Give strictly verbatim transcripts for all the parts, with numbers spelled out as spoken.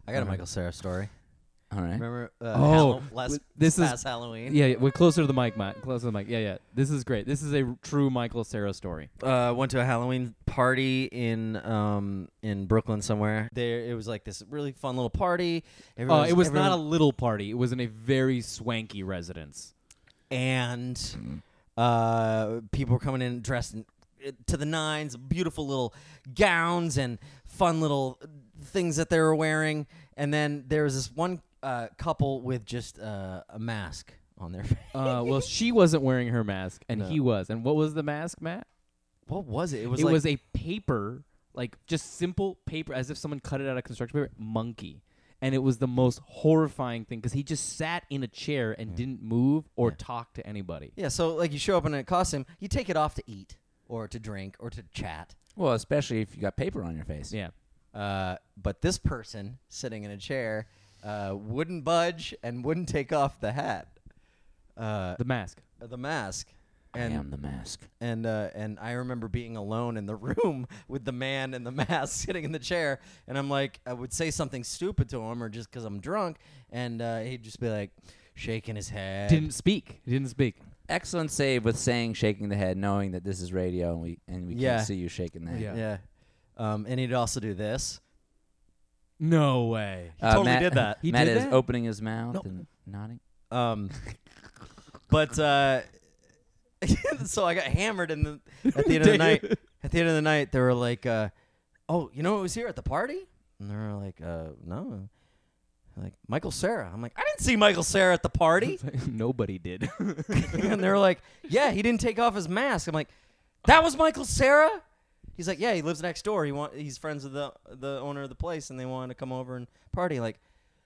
I got a Uh-huh. Michael Cera story. All right. Remember uh, Oh, Hall- last this is- past Halloween? Yeah, yeah, we're closer to the mic, Matt. Closer to the mic. Yeah, yeah. This is great. This is a r- true Michael Cera story. Uh, went to a Halloween party in um in Brooklyn somewhere. There, it was like this really fun little party. Uh, Everyone's- it was not a everyone- little party. It was in a very swanky residence. and uh, people were coming in dressed in, to the nines, beautiful little gowns and fun little things that they were wearing. And then there was this one uh, couple with just uh, a mask on their face. Uh, well, she wasn't wearing her mask, and No. he was. And what was the mask, Matt? What was it? It was it like was a paper, like just simple paper, as if someone cut it out of construction paper, monkey. And it was the most horrifying thing because he just sat in a chair and Yeah. didn't move or Yeah. talk to anybody. yeah. So like you show up in a costume, you take it off to eat or to drink or to chat. Well, especially if you got paper on your face. Yeah. Uh, but this person sitting in a chair uh, wouldn't budge and wouldn't take off the hat, uh, The mask. the mask. I And am the mask. and uh, and I remember being alone in the room with the man in the mask sitting in the chair, and I'm like, I would say something stupid to him, or just because I'm drunk, and uh, he'd just be like, shaking his head. Didn't speak. He didn't speak. Excellent save with saying shaking the head, knowing that this is radio and we and we Yeah. can't see you shaking the head. Yeah. Yeah, um, and he'd also do this. No way. He totally Matt, did that. He Matt did is that? opening his mouth No. and nodding. Um, but uh, so I got hammered, in the at the end of the night. At the end of the night, they were like, uh, "Oh, you know who was here at the party?" And they were like, uh, "No." Like Michael Cera. I'm like, I didn't see Michael Cera at the party. Nobody did. And they were like, yeah, he didn't take off his mask. I'm like, that was Michael Cera? He's like, yeah, he lives next door. He want he's friends with the the owner of the place, and they wanted to come over and party. Like,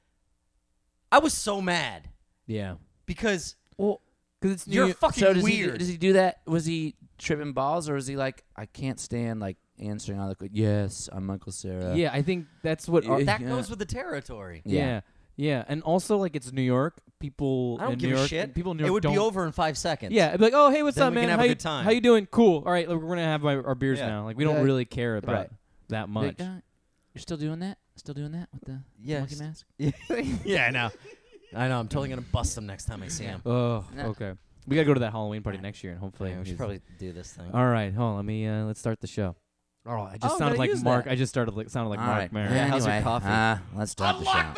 I was so mad yeah. because Well, Because it's you're New- fucking so does he, weird. do, does he do that? Was he tripping balls, or is he like, I can't stand like answering all the yes, I'm Michael Cera. Yeah, I think that's what. Our, Yeah. that goes with the territory. yeah. Yeah. yeah, and also like it's New York. People I don't in give New a York, shit. People in New It York would don't. be over in five seconds. Yeah, it'd be like, oh, hey, what's Then up, we man? can have how a you, good time. How you doing? Cool. All right, look, we're gonna have my, our beers Yeah. now. Like we don't Yeah. really care about Right. that Like, much. uh, you're still doing that? Still doing that with the Yes. monkey mask? yeah, I know. I know. I'm totally gonna bust him next time I see him. Oh, No. okay. We gotta go to that Halloween party next year, and hopefully. Yeah, we should he's- probably do this thing. All right, hold on. Let me. Uh, let's start the show. Oh, I just Oh, sounded gotta like use Mark. that. I just started like sounded like All Mark right. Maron. Yeah, how's your Anyway, coffee? Uh, let's start the show.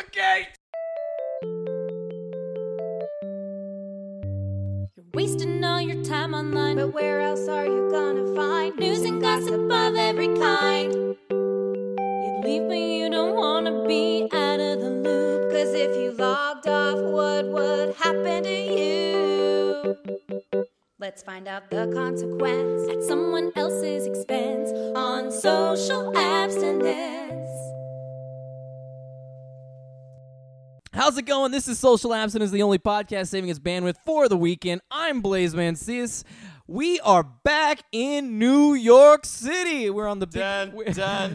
You're wasting all your time online, but where else are you gonna find news and gossip of every kind? You'd leave, but you don't wanna be out of the loop. Cause if you logged off, what would happen to you? Let's find out the consequence at someone else's expense on social abstinence. How's it going? This is Social Abstinence, the only podcast saving its bandwidth for the weekend. I'm Blaze Mancias. We are back in New York City. We're on the big. we're-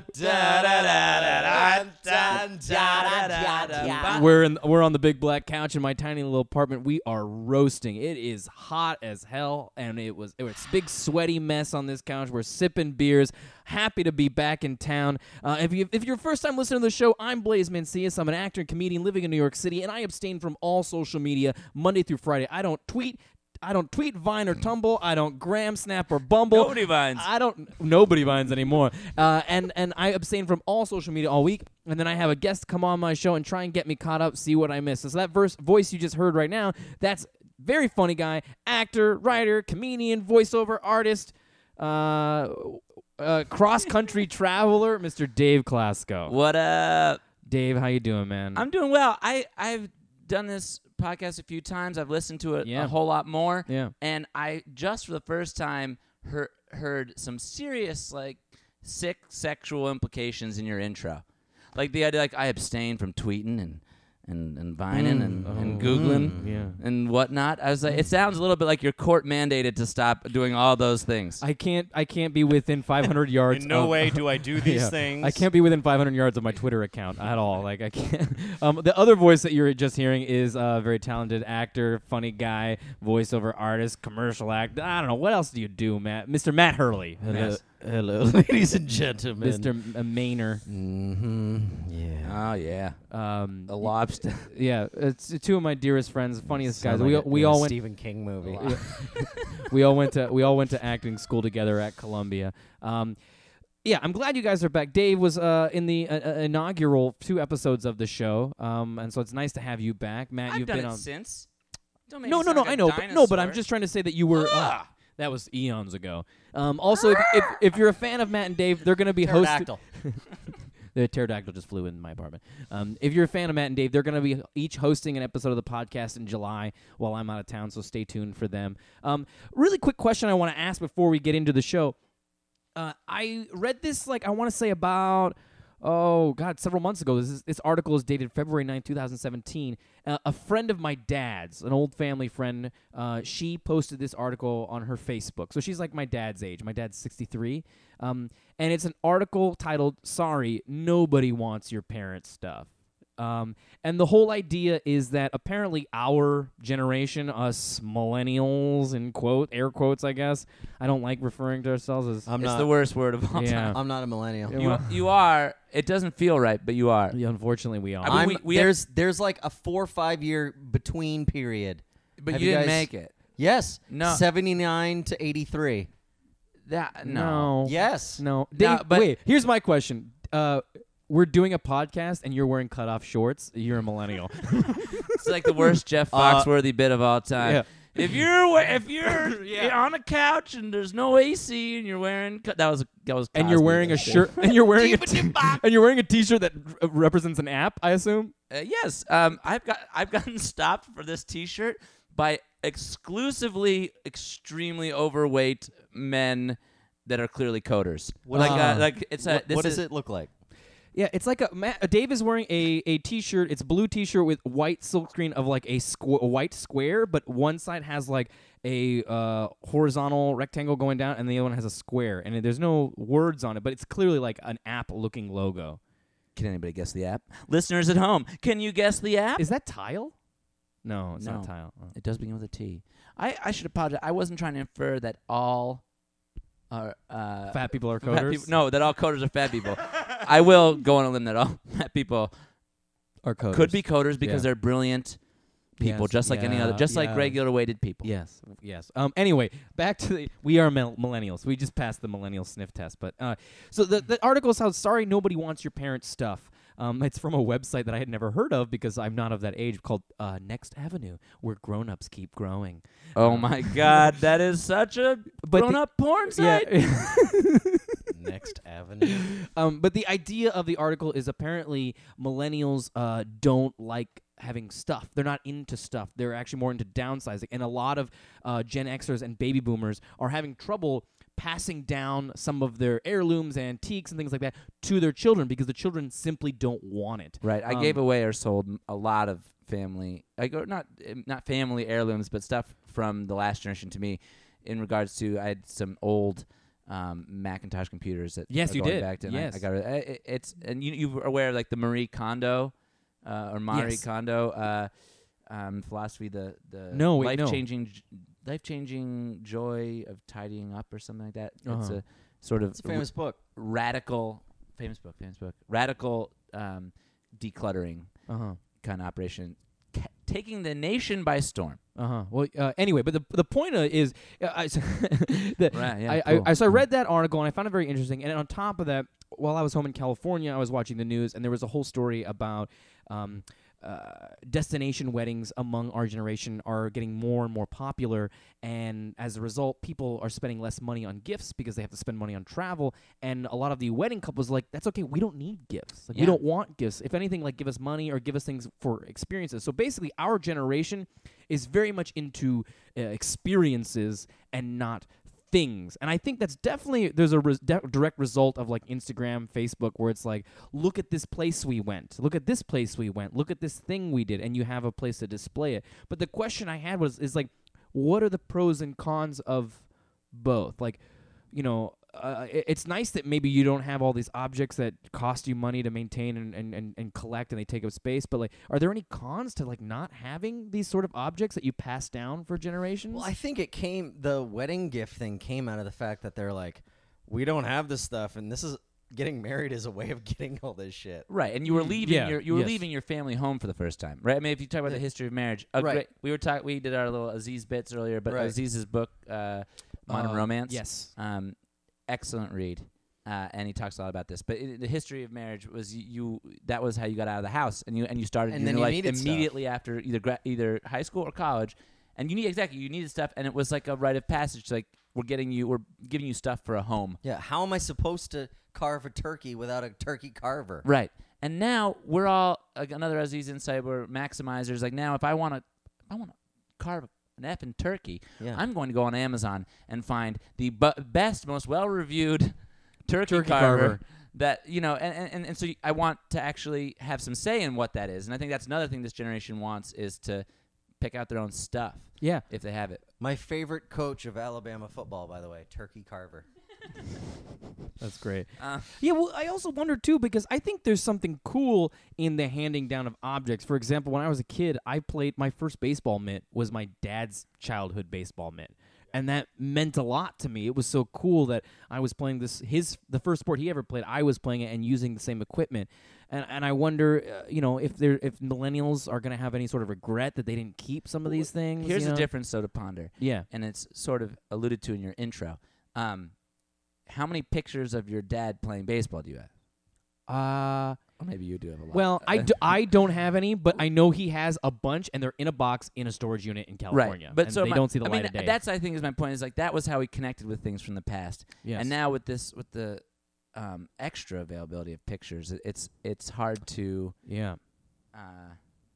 We're in. We're on the big black couch in my tiny little apartment. We are roasting. It is hot as hell, and it was it was a big sweaty mess on this couch. We're sipping beers. Happy to be back in town. Uh, if you if you're first time listening to the show, I'm Blaze Mancias. I'm an actor and comedian living in New York City, and I abstain from all social media Monday through Friday. I don't tweet. I don't tweet, Vine, or Tumble. I don't Gram, Snap, or Bumble. Nobody vines. I don't. Nobody vines anymore. Uh, and and I abstain from all social media all week. And then I have a guest come on my show and try and get me caught up, see what I missed. So that verse voice you just heard right now, that's very funny guy, actor, writer, comedian, voiceover artist, uh, uh, cross country traveler, Mister Dave Klasko. What up? Dave, how you doing, man? I'm doing well. I, I've done this podcast a few times. I've listened to it Yeah. a whole lot more. Yeah. And I just for the first time heard, heard some serious, like, sick sexual implications in your intro. Like the idea, like, I abstain from tweeting and, and, and vining and, and Oh. Googling Mm, yeah. and whatnot. I was like, it sounds a little bit like you're court mandated to stop doing all those things. I can't. I can't be within five hundred yards. In no of- way do I do these Yeah. things. I can't be within five hundred yards of my Twitter account at all. Like I can't. Um, the other voice that you're just hearing is a very talented actor, funny guy, voiceover artist, commercial actor. I don't know what else do you do, Matt? Mister Matt Hurley. Yes. Uh, Hello, ladies and gentlemen. Mister M- uh, Maynor. Mm-hmm. Yeah. Oh yeah, Um, the lobster. yeah, it's two of my dearest friends, funniest guys. Sound we like a- we in a all went. Stephen King movie. Yeah. we all went to we all went to acting school together at Columbia. Um, yeah, I'm glad you guys are back. Dave was uh, in the uh, uh, inaugural two episodes of the show, um, and so it's nice to have you back, Matt. I've you've done been it on. since. Don't make No, me no, sound no. like I a know, but no, but I'm dinosaur. just trying to say that you were. Uh, Ah! that was eons ago. Um, also, if, if if you're a fan of Matt and Dave, they're going to be hosting. Pterodactyl. The pterodactyl just flew in my apartment. Um, if you're a fan of Matt and Dave, they're going to be each hosting an episode of the podcast in July while I'm out of town, so stay tuned for them. Um, really quick question I want to ask before we get into the show. Uh, I read this, like, I want to say about, oh, God, several months ago. This, is, this article is dated February ninth, twenty seventeen. Uh, a friend of my dad's, an old family friend, uh, she posted this article on her Facebook. So she's like my dad's age. My dad's sixty-three. Um, and it's an article titled, Sorry, Nobody Wants Your Parents' Stuff. Um, and the whole idea is that apparently our generation, us millennials, in quote, air quotes, I guess. I don't like referring to ourselves as... I'm It's not. the worst word of all Yeah. time. I'm not a millennial. Yeah, You, well- you are. It doesn't feel right, but you are. Yeah, unfortunately, we are. I mean, I'm, we- we have- there's there's like a four or five year between period. But Have you you didn't guys- make it. Yes. No. seventy-nine to eighty-three. That no. no. Yes. No. No, Dave, but- wait, here's my question. Uh, we're doing a podcast and you're wearing cutoff shorts. You're a millennial. It's like the worst Jeff Uh, Foxworthy bit of all time. yeah. If you're wa- if you're on a couch and there's no A C and you're wearing co- that was that was And you're Cosby, wearing a that shit. shirt and you're wearing a t- and you're wearing a t-shirt that r- represents an app, I assume. Uh, yes, um, I've got I've gotten stopped for this T-shirt by exclusively extremely overweight men that are clearly coders. What like is- uh, like it's a What, this what is, does it look like? Yeah, it's like a Ma- uh, Dave is wearing a, a t-shirt. It's a blue t-shirt with white silkscreen of like a, squ- a white square, but one side has like a uh, horizontal rectangle going down, and the other one has a square. And there's no words on it, but it's clearly like an app-looking logo. Can anybody guess the app? Listeners at home, can you guess the app? Is that Tile? No, it's No. not Tile. Oh. It does begin with a T. I, I should apologize. I wasn't trying to infer that all are uh, Fat people are fat coders. people- no, that all coders are fat people. I will go on a limb that all fat people Are coders. could be coders because Yeah. they're brilliant people, Yes, just like any other, yeah, just like yeah. regular weighted people. Yes, yes. Um. Anyway, back to the, we are mil- millennials. We just passed the millennial sniff test. But uh, so the the article sounds sorry. Nobody wants your parents' stuff. Um, it's from a website that I had never heard of because I'm not of that age, called uh, Next Avenue, where grown-ups keep growing. Oh Um, my God, that is such a But the- grown-up porn site. Yeah. Next Avenue. Um, but the idea of the article is apparently millennials uh, don't like having stuff. They're not into stuff. They're actually more into downsizing. And a lot of uh, Gen Xers and baby boomers are having trouble passing down some of their heirlooms, antiques, and things like that to their children because the children simply don't want it. Right. I Um, gave away or sold m- a lot of family, I go not um, not family heirlooms, but stuff from the last generation to me. In regards to, I had some old um, Macintosh computers that Yes, are you going did. Back to, and Yes. I, I got rid- I- it, it's and you you were aware of like the Marie Kondo uh, or Marie Yes. Kondo uh, um, philosophy, the the No, wait, no. life changing life changing joy of tidying up or something like that. It's Uh-huh. a sort of It's a famous book. radical, famous book, famous book, radical um, decluttering Uh-huh. kind of operation, ca- taking the nation by storm. Uh-huh. Well, uh, anyway, but the the point uh, is, uh, I, the, Right, yeah, I, cool. I, I so I read that article and I found it very interesting. And on top of that, while I was home in California, I was watching the news, and there was a whole story about um, uh, destination weddings among our generation are getting more and more popular, and as a result, people are spending less money on gifts because they have to spend money on travel. And a lot of the wedding couples are like, that's okay, we don't need gifts. Like, we Yeah. don't want gifts. If anything, like give us money or give us things for experiences. So basically, our generation is very much into uh, experiences and not things. And I think that's definitely, there's a res- de- direct result of like Instagram, Facebook, where it's like, look at this place we went, look at this place we went, look at this thing we did, and you have a place to display it. But the question I had was, is like, what are the pros and cons of both? Like, you know, uh, it- it's nice that maybe you don't have all these objects that cost you money to maintain and, and, and, and collect, and they take up space. But like, are there any cons to like not having these sort of objects that you pass down for generations? Well, I think it came, the wedding gift thing came out of the fact that they're like, we don't have this stuff, and this is getting married is a way of getting all this shit. Right, and you were Mm, leaving yeah, your you were yes. leaving your family home for the first time, right? I mean, if you talk about the Yeah. history of marriage, a Right. great, we were talking. We did our little Aziz bits earlier, but Right. Aziz's book, uh, Modern Uh, Romance, Yes. um, excellent read, uh, and he talks a lot about this. But i the history of marriage was you, you that was how you got out of the house, and you and you started And your then new you life needed stuff. immediately after either gra- either high school or college, and you need exactly you needed stuff, and it was like a rite of passage, like. We're getting you. We're giving you stuff for a home. Yeah, how am I supposed to carve a turkey without a turkey carver? Right. And now we're all like another Aziz insight. We're maximizers. Like now, if I want to, I want to carve an effing turkey. Yeah. I'm going to go on Amazon and find the bu- best, most well-reviewed turkey, Turkey carver. carver. That you know, and, and and so I want to actually have some say in what that is. And I think that's another thing this generation wants is to pick out their own stuff Yeah. if they have it. My favorite coach of Alabama football, by the way, Turkey Carver. That's great. Uh, Yeah, well, I also wonder too because I think there's something cool in the handing down of objects. For example, when I was a kid, I played my first baseball mitt was my dad's childhood baseball mitt. And that meant a lot to me. It was so cool that I was playing this his the first sport he ever played. I was playing it and using the same equipment. And and I wonder, uh, you know, if there if millennials are going to have any sort of regret that they didn't keep some of these things. here's you the know? difference, though, to ponder. Yeah. And it's sort of alluded to in your intro. Um, how many pictures of your dad playing baseball do you have? Uh Or maybe you do have a lot. Well, I, do, I don't have any, but I know he has a bunch, and they're in a box in a storage unit in California. Right, but and so they my- don't see the I light mean, of day. that's I think is my point. Is like that was how he connected with things from the past, yes. and now with this with the um, extra availability of pictures, it, it's it's hard to yeah, uh,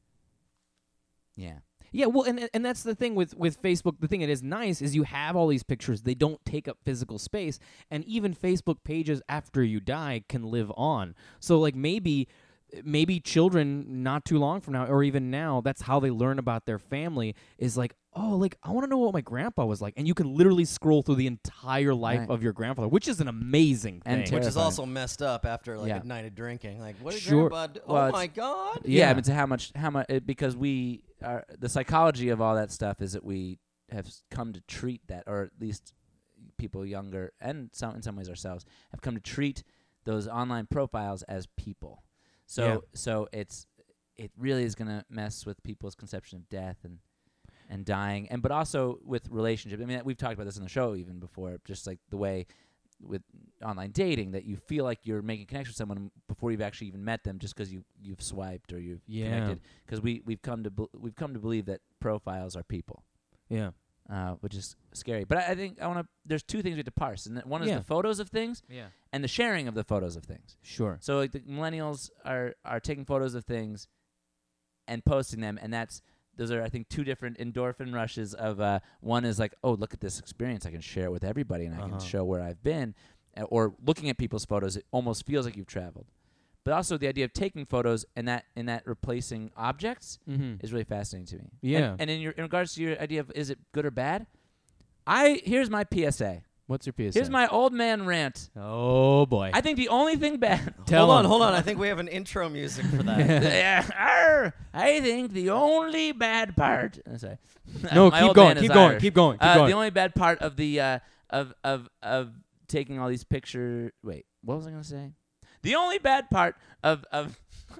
yeah. yeah. Well, and and that's the thing with with Facebook. The thing that is nice is you have all these pictures. They don't take up physical space, and even Facebook pages after you die can live on. So like maybe. Maybe children not too long from now, or even now, that's how they learn about their family is like, oh, like, I want to know what my grandpa was like. And you can literally scroll through the entire life Right. of your grandfather, which is an amazing thing. And Which is Terrifying. also messed up after like Yeah. a night of drinking. Like, what did Sure. Grandpa do? Well, Oh it's- my God! Yeah, Yeah. I mean, to how much how much it, because we are the psychology of all that stuff is that we have s- come to treat that, or at least people younger and some in some ways ourselves have come to treat those online profiles as people. So Yeah. so it's it really is gonna mess with people's conception of death and and dying, and but also with relationships. I mean, we've talked about this on the show even before, just like the way with online dating that you feel like you're making connection with someone before you've actually even met them, just because you you've swiped or you've Yeah. connected. Because we we've come to bel we've come to believe that profiles are people, Yeah. uh, which is scary. But I, I think I want to. There's two things we have to parse, and that one is Yeah. the photos of things Yeah. and the sharing of the photos of things. Sure. So like the millennials are are taking photos of things and posting them, and that's those are I think two different endorphin rushes of uh, one is like, oh, look at this experience, I can share it with everybody, and I Uh-huh. can show where I've been, uh, or looking at people's photos, it almost feels like you've traveled. But also the idea of taking photos and that and that replacing objects Mm-hmm. is really fascinating to me. Yeah. And, and in your in regards to your idea of is it good or bad, I here's my P S A. What's your P S A? Here's my old man rant. Oh boy. I think the only thing bad. Tell hold on, him. hold on. I think we have an intro music for that. Yeah, arr, I think the only bad part. uh, Sorry. No, My keep old going, man is keep going, Irish. keep going, keep Uh, going. The only bad part of the uh, of of of taking all these pictures. Wait, what was I gonna say? The only bad part of of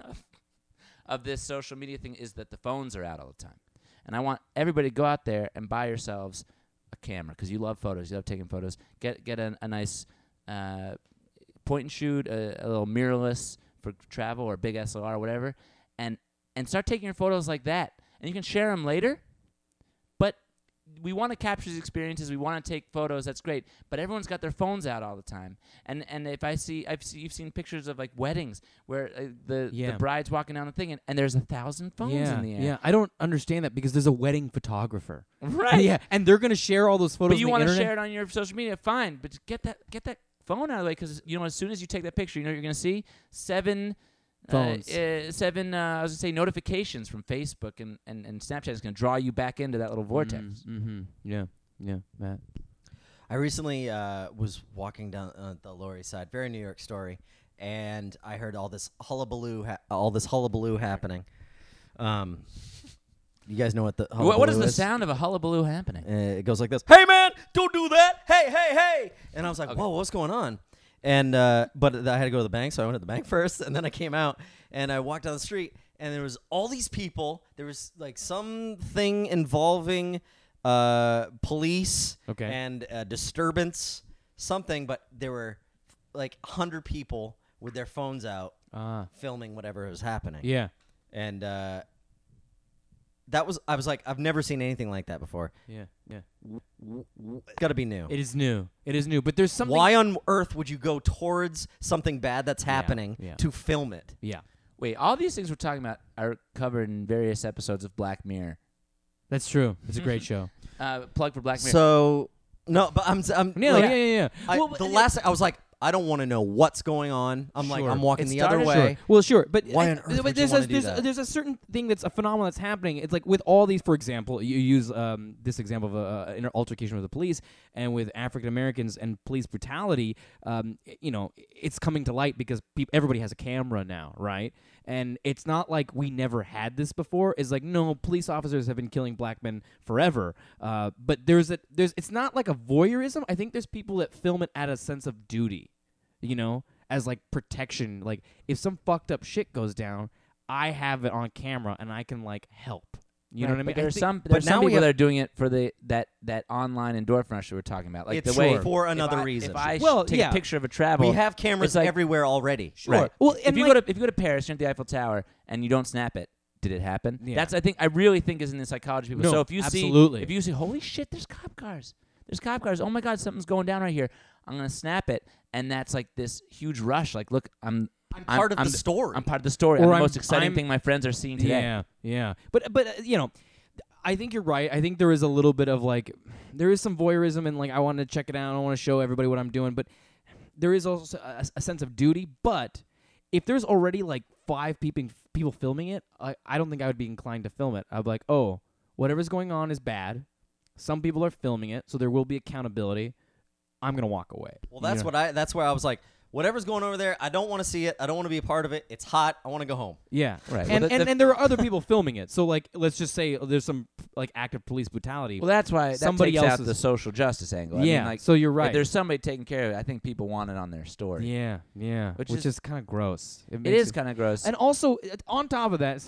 of this social media thing is that the phones are out all the time, and I want everybody to go out there and buy yourselves a camera because you love photos, you love taking photos. Get get a, a nice uh, point and shoot, a, a little mirrorless for travel or big S L R or whatever, and and start taking your photos like that, and you can share them later. But we want to capture these experiences. We want to take photos. That's great. But everyone's got their phones out all the time. And and if I see, I've see, you've seen pictures of like weddings where uh, the Yeah. the bride's walking down the thing, and, and there's a thousand phones yeah, in the air. yeah. I don't understand that because there's a wedding photographer. Right. Yeah, and they're gonna share all those photos. But you want to share it on your social media, fine. But get that get that phone out of the way, because you know as soon as you take that picture, you know what you're gonna see seven Phones. Uh, uh, seven. Uh, I was gonna say notifications from Facebook and, and, and Snapchat is gonna draw you back into that little vortex. Mm-hmm. Yeah, yeah, Matt. I recently uh, was walking down uh, the Lower East Side, very New York story, and I heard all this hullabaloo, ha- all this hullabaloo happening. Um, You guys know what the What, what is hullabaloo the sound of a hullabaloo happening? Uh, it goes like this. Hey man, don't do that. Hey, hey, hey. And I was like, Okay. whoa, what's going on? And uh, but th- I had to go to the bank, so I went to the bank first, and then I came out and I walked down the street, and there was all these people. There was like something involving uh, police Okay. and uh, disturbance, something. But there were like a hundred people with their phones out Ah, filming whatever was happening. yeah, And uh, that was I was like, I've never seen anything like that before. yeah, yeah. It's got to be new. It is new. It is new. But there's something. Why on earth would you go towards something bad that's happening yeah. to film it? Yeah, Wait, all these things we're talking about are covered in various episodes of Black Mirror. that's true. It's a great show. Uh, plug for Black Mirror. So no, but I'm I'm Yeah, like, yeah, yeah, yeah. I, Well, the but- last I was like, I don't want to know what's going on. I'm like, Sure. I'm walking It the other started- way. Sure. Well, sure, but Why I- on earth but would you there's wanna a, do there's, that? there's a certain thing that's a phenomenon that's happening. It's like with all these, for example, you use um, this example of a, an altercation with the police and with African Americans and police brutality. Um, i- you know, it's coming to light because peop- everybody has a camera now, right? And it's not like we never had this before. It's like no, police officers have been killing black men forever. Uh, but there's a there's it's not like a voyeurism. I think there's people that film it out of a sense of duty. You know, as like protection. Like if some fucked up shit goes down, I have it on camera and I can like help. You know what I mean? But I there's think- some but there's some now we people have- that are doing it for the that that online endorphin rush that we're talking about. Like It's the way sure. for if another I- reason. If I sh- Well, take yeah. a picture of a travel, We have cameras it's like- everywhere already. Sure. Right. Well, if and you like- go to if you go to Paris, you're at the Eiffel Tower, and you don't snap it, did it happen? Yeah. That's I think I really think is in the psychology of people. No, so if you absolutely. see if you see holy shit, there's cop cars, there's cop cars. Oh my god, something's going down right here. I'm gonna snap it, and that's like this huge rush. Like, look, I'm I'm part of I'm the story. I'm part of the story. Or I'm the I'm- most exciting I'm- thing my friends are seeing today. Yeah, yeah. But but uh, you know, I think you're right. I think there is a little bit of like there is some voyeurism and like I want to check it out. I want to show everybody what I'm doing, but there is also a, a sense of duty. But if there's already like five people people filming it, I, I don't think I would be inclined to film it. I'd be like, oh, whatever's going on is bad. Some people are filming it, so there will be accountability. I'm gonna walk away. Well, that's You know? what I. That's where I was like, whatever's going over there, I don't want to see it. I don't want to be a part of it. It's hot. I want to go home. Yeah, Right. And Well, the- and, the- and there are other people filming it. So like, let's just say there's some like active police brutality. Well, that's why that Somebody takes out else's- the social justice angle. I yeah. mean, like, so you're if right. there's somebody taking care of it, I think people want it on their story. Yeah, yeah, Which which, is- is, kind of gross. It makes is you- kind of gross. and also uh, on top of that,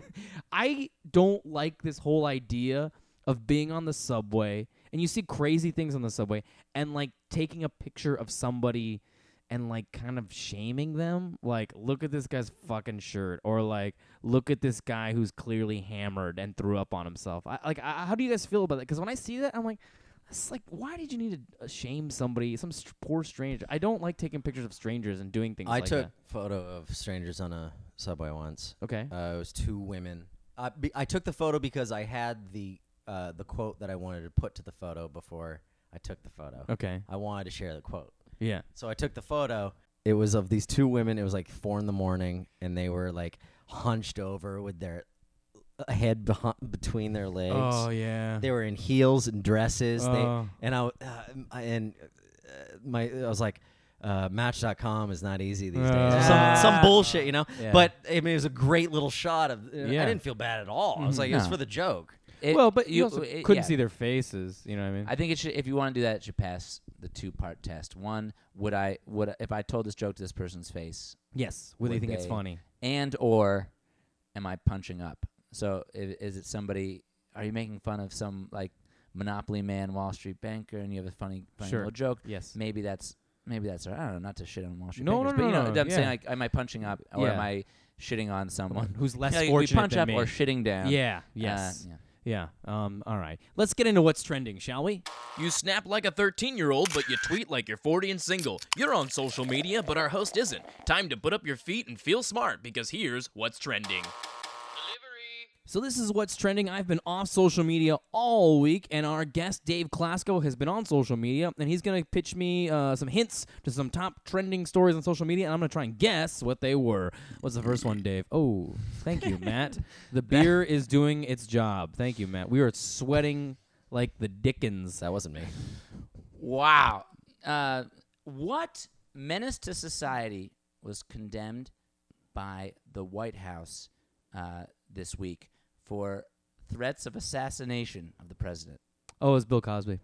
I don't like this whole idea of being on the subway and you see crazy things on the subway and like taking a picture of somebody and like kind of shaming them, like look at this guy's fucking shirt, or like look at this guy who's clearly hammered and threw up on himself. I, like, I, how do you guys feel about that? Because when I see that, I'm like, it's like, why did you need to uh, shame somebody, some st- poor stranger? I don't like taking pictures of strangers and doing things I like took that. photo of strangers on a subway once. Okay. Uh, it was two women. I, be, I took the photo because I had the uh, the quote that I wanted to put to the photo before I took the photo. Okay. I wanted to share the quote. Yeah. So I took the photo. It was of these two women. It was like four in the morning, and they were like hunched over with their head behi- between their legs. Oh yeah. They were in heels and dresses. Oh. They and I uh, I- and uh, my I was like, uh, Match dot com is not easy these days. Or Ah. some some bullshit, you know. Yeah. But I mean, it was a great little shot of. Uh, Yeah. I didn't feel bad at all. I was Mhm. like, it was No. for the joke. It- well, but you, also it- couldn't yeah. see their faces. You know what I mean? I think it should. If you want to do that, it should pass the two-part test. One, would I would I- if I told this joke to this person's face, yes. Would they Would think it's they- funny? and or am I punching up? So is, is it somebody? Are you making fun of some like Monopoly man, Wall Street banker, and you have a funny, funny Sure. little joke? Yes. Maybe that's maybe that's. I don't know. Not to shit on Wall Street No, bankers, no, but no, you know, no, I'm saying yeah. like, am I punching up or am Yeah. I shitting on someone? Who's less Yeah, like, fortunate we punch than up me? or shitting down. Yeah. Uh, Yes. yeah. Yeah. Um. All right. Let's get into what's trending, shall we? You snap like a thirteen-year-old, but you tweet like you're forty and single. You're on social media, but our host isn't. Time to put up your feet and feel smart, because here's what's trending. So this is what's trending. I've been off social media all week, and our guest Dave Klasko has been on social media, and he's gonna pitch me uh, some hints to some top trending stories on social media, and I'm gonna try and guess what they were. What's the first one, Dave? Oh, thank you, Matt. The beer is doing its job. Thank you, Matt. We are sweating like the Dickens. That wasn't me. Wow. Uh, what menace to society was condemned by the White House uh, this week for threats of assassination of the president. Oh, it was Bill Cosby.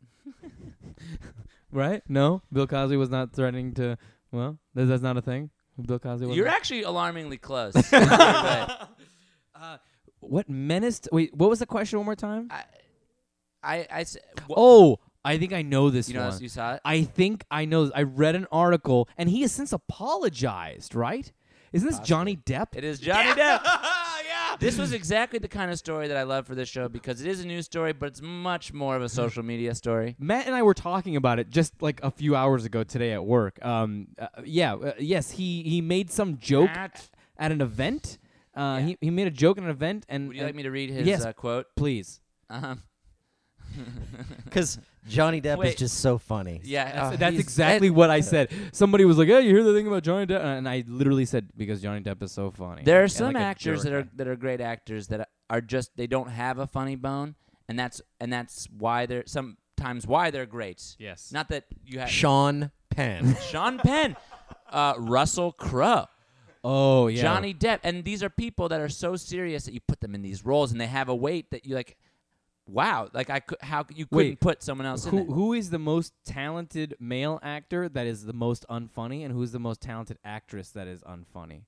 Right? No, Bill Cosby was not threatening to. Well, that- that's not a thing. Bill Cosby was. You're actually alarmingly close. But Uh, what menaced? Wait, what was the question one more time? I, I, I s- wh- Oh, I think I know this you know, one. you saw it. I think I know. I read an article, and he has since apologized. Right? Isn't this Johnny Depp? It is Johnny Depp. Yeah. This was exactly the kind of story that I love for this show because it is a news story, but it's much more of a social media story. Matt and I were talking about it just like a few hours ago today at work. Um, uh, yeah, uh, yes, he he made some joke Matt. at an event. Uh, Yeah. he he made a joke at an event, and Would you and- like me to read his Yes. uh, quote? please. Um, Because Johnny Depp is Wait. just so funny. yeah, That's, uh, that's he's- exactly what I said. Somebody was like, "Yeah, you hear the thing about Johnny Depp?" And I literally said, "Because Johnny Depp is so funny." There are Yeah, some like a actors that are jerk. that are great actors that are just they don't have a funny bone, and that's and that's why they're sometimes why they're great. Yes. Not that you have Sean Penn. Sean Penn, uh, Russell Crowe, Oh yeah. Johnny Depp, and these are people that are so serious that you put them in these roles, and they have a weight that you like. Wow, like I could, how you couldn't Wait, put someone else in Who there. who is the most talented male actor that is the most unfunny, and who's the most talented actress that is unfunny?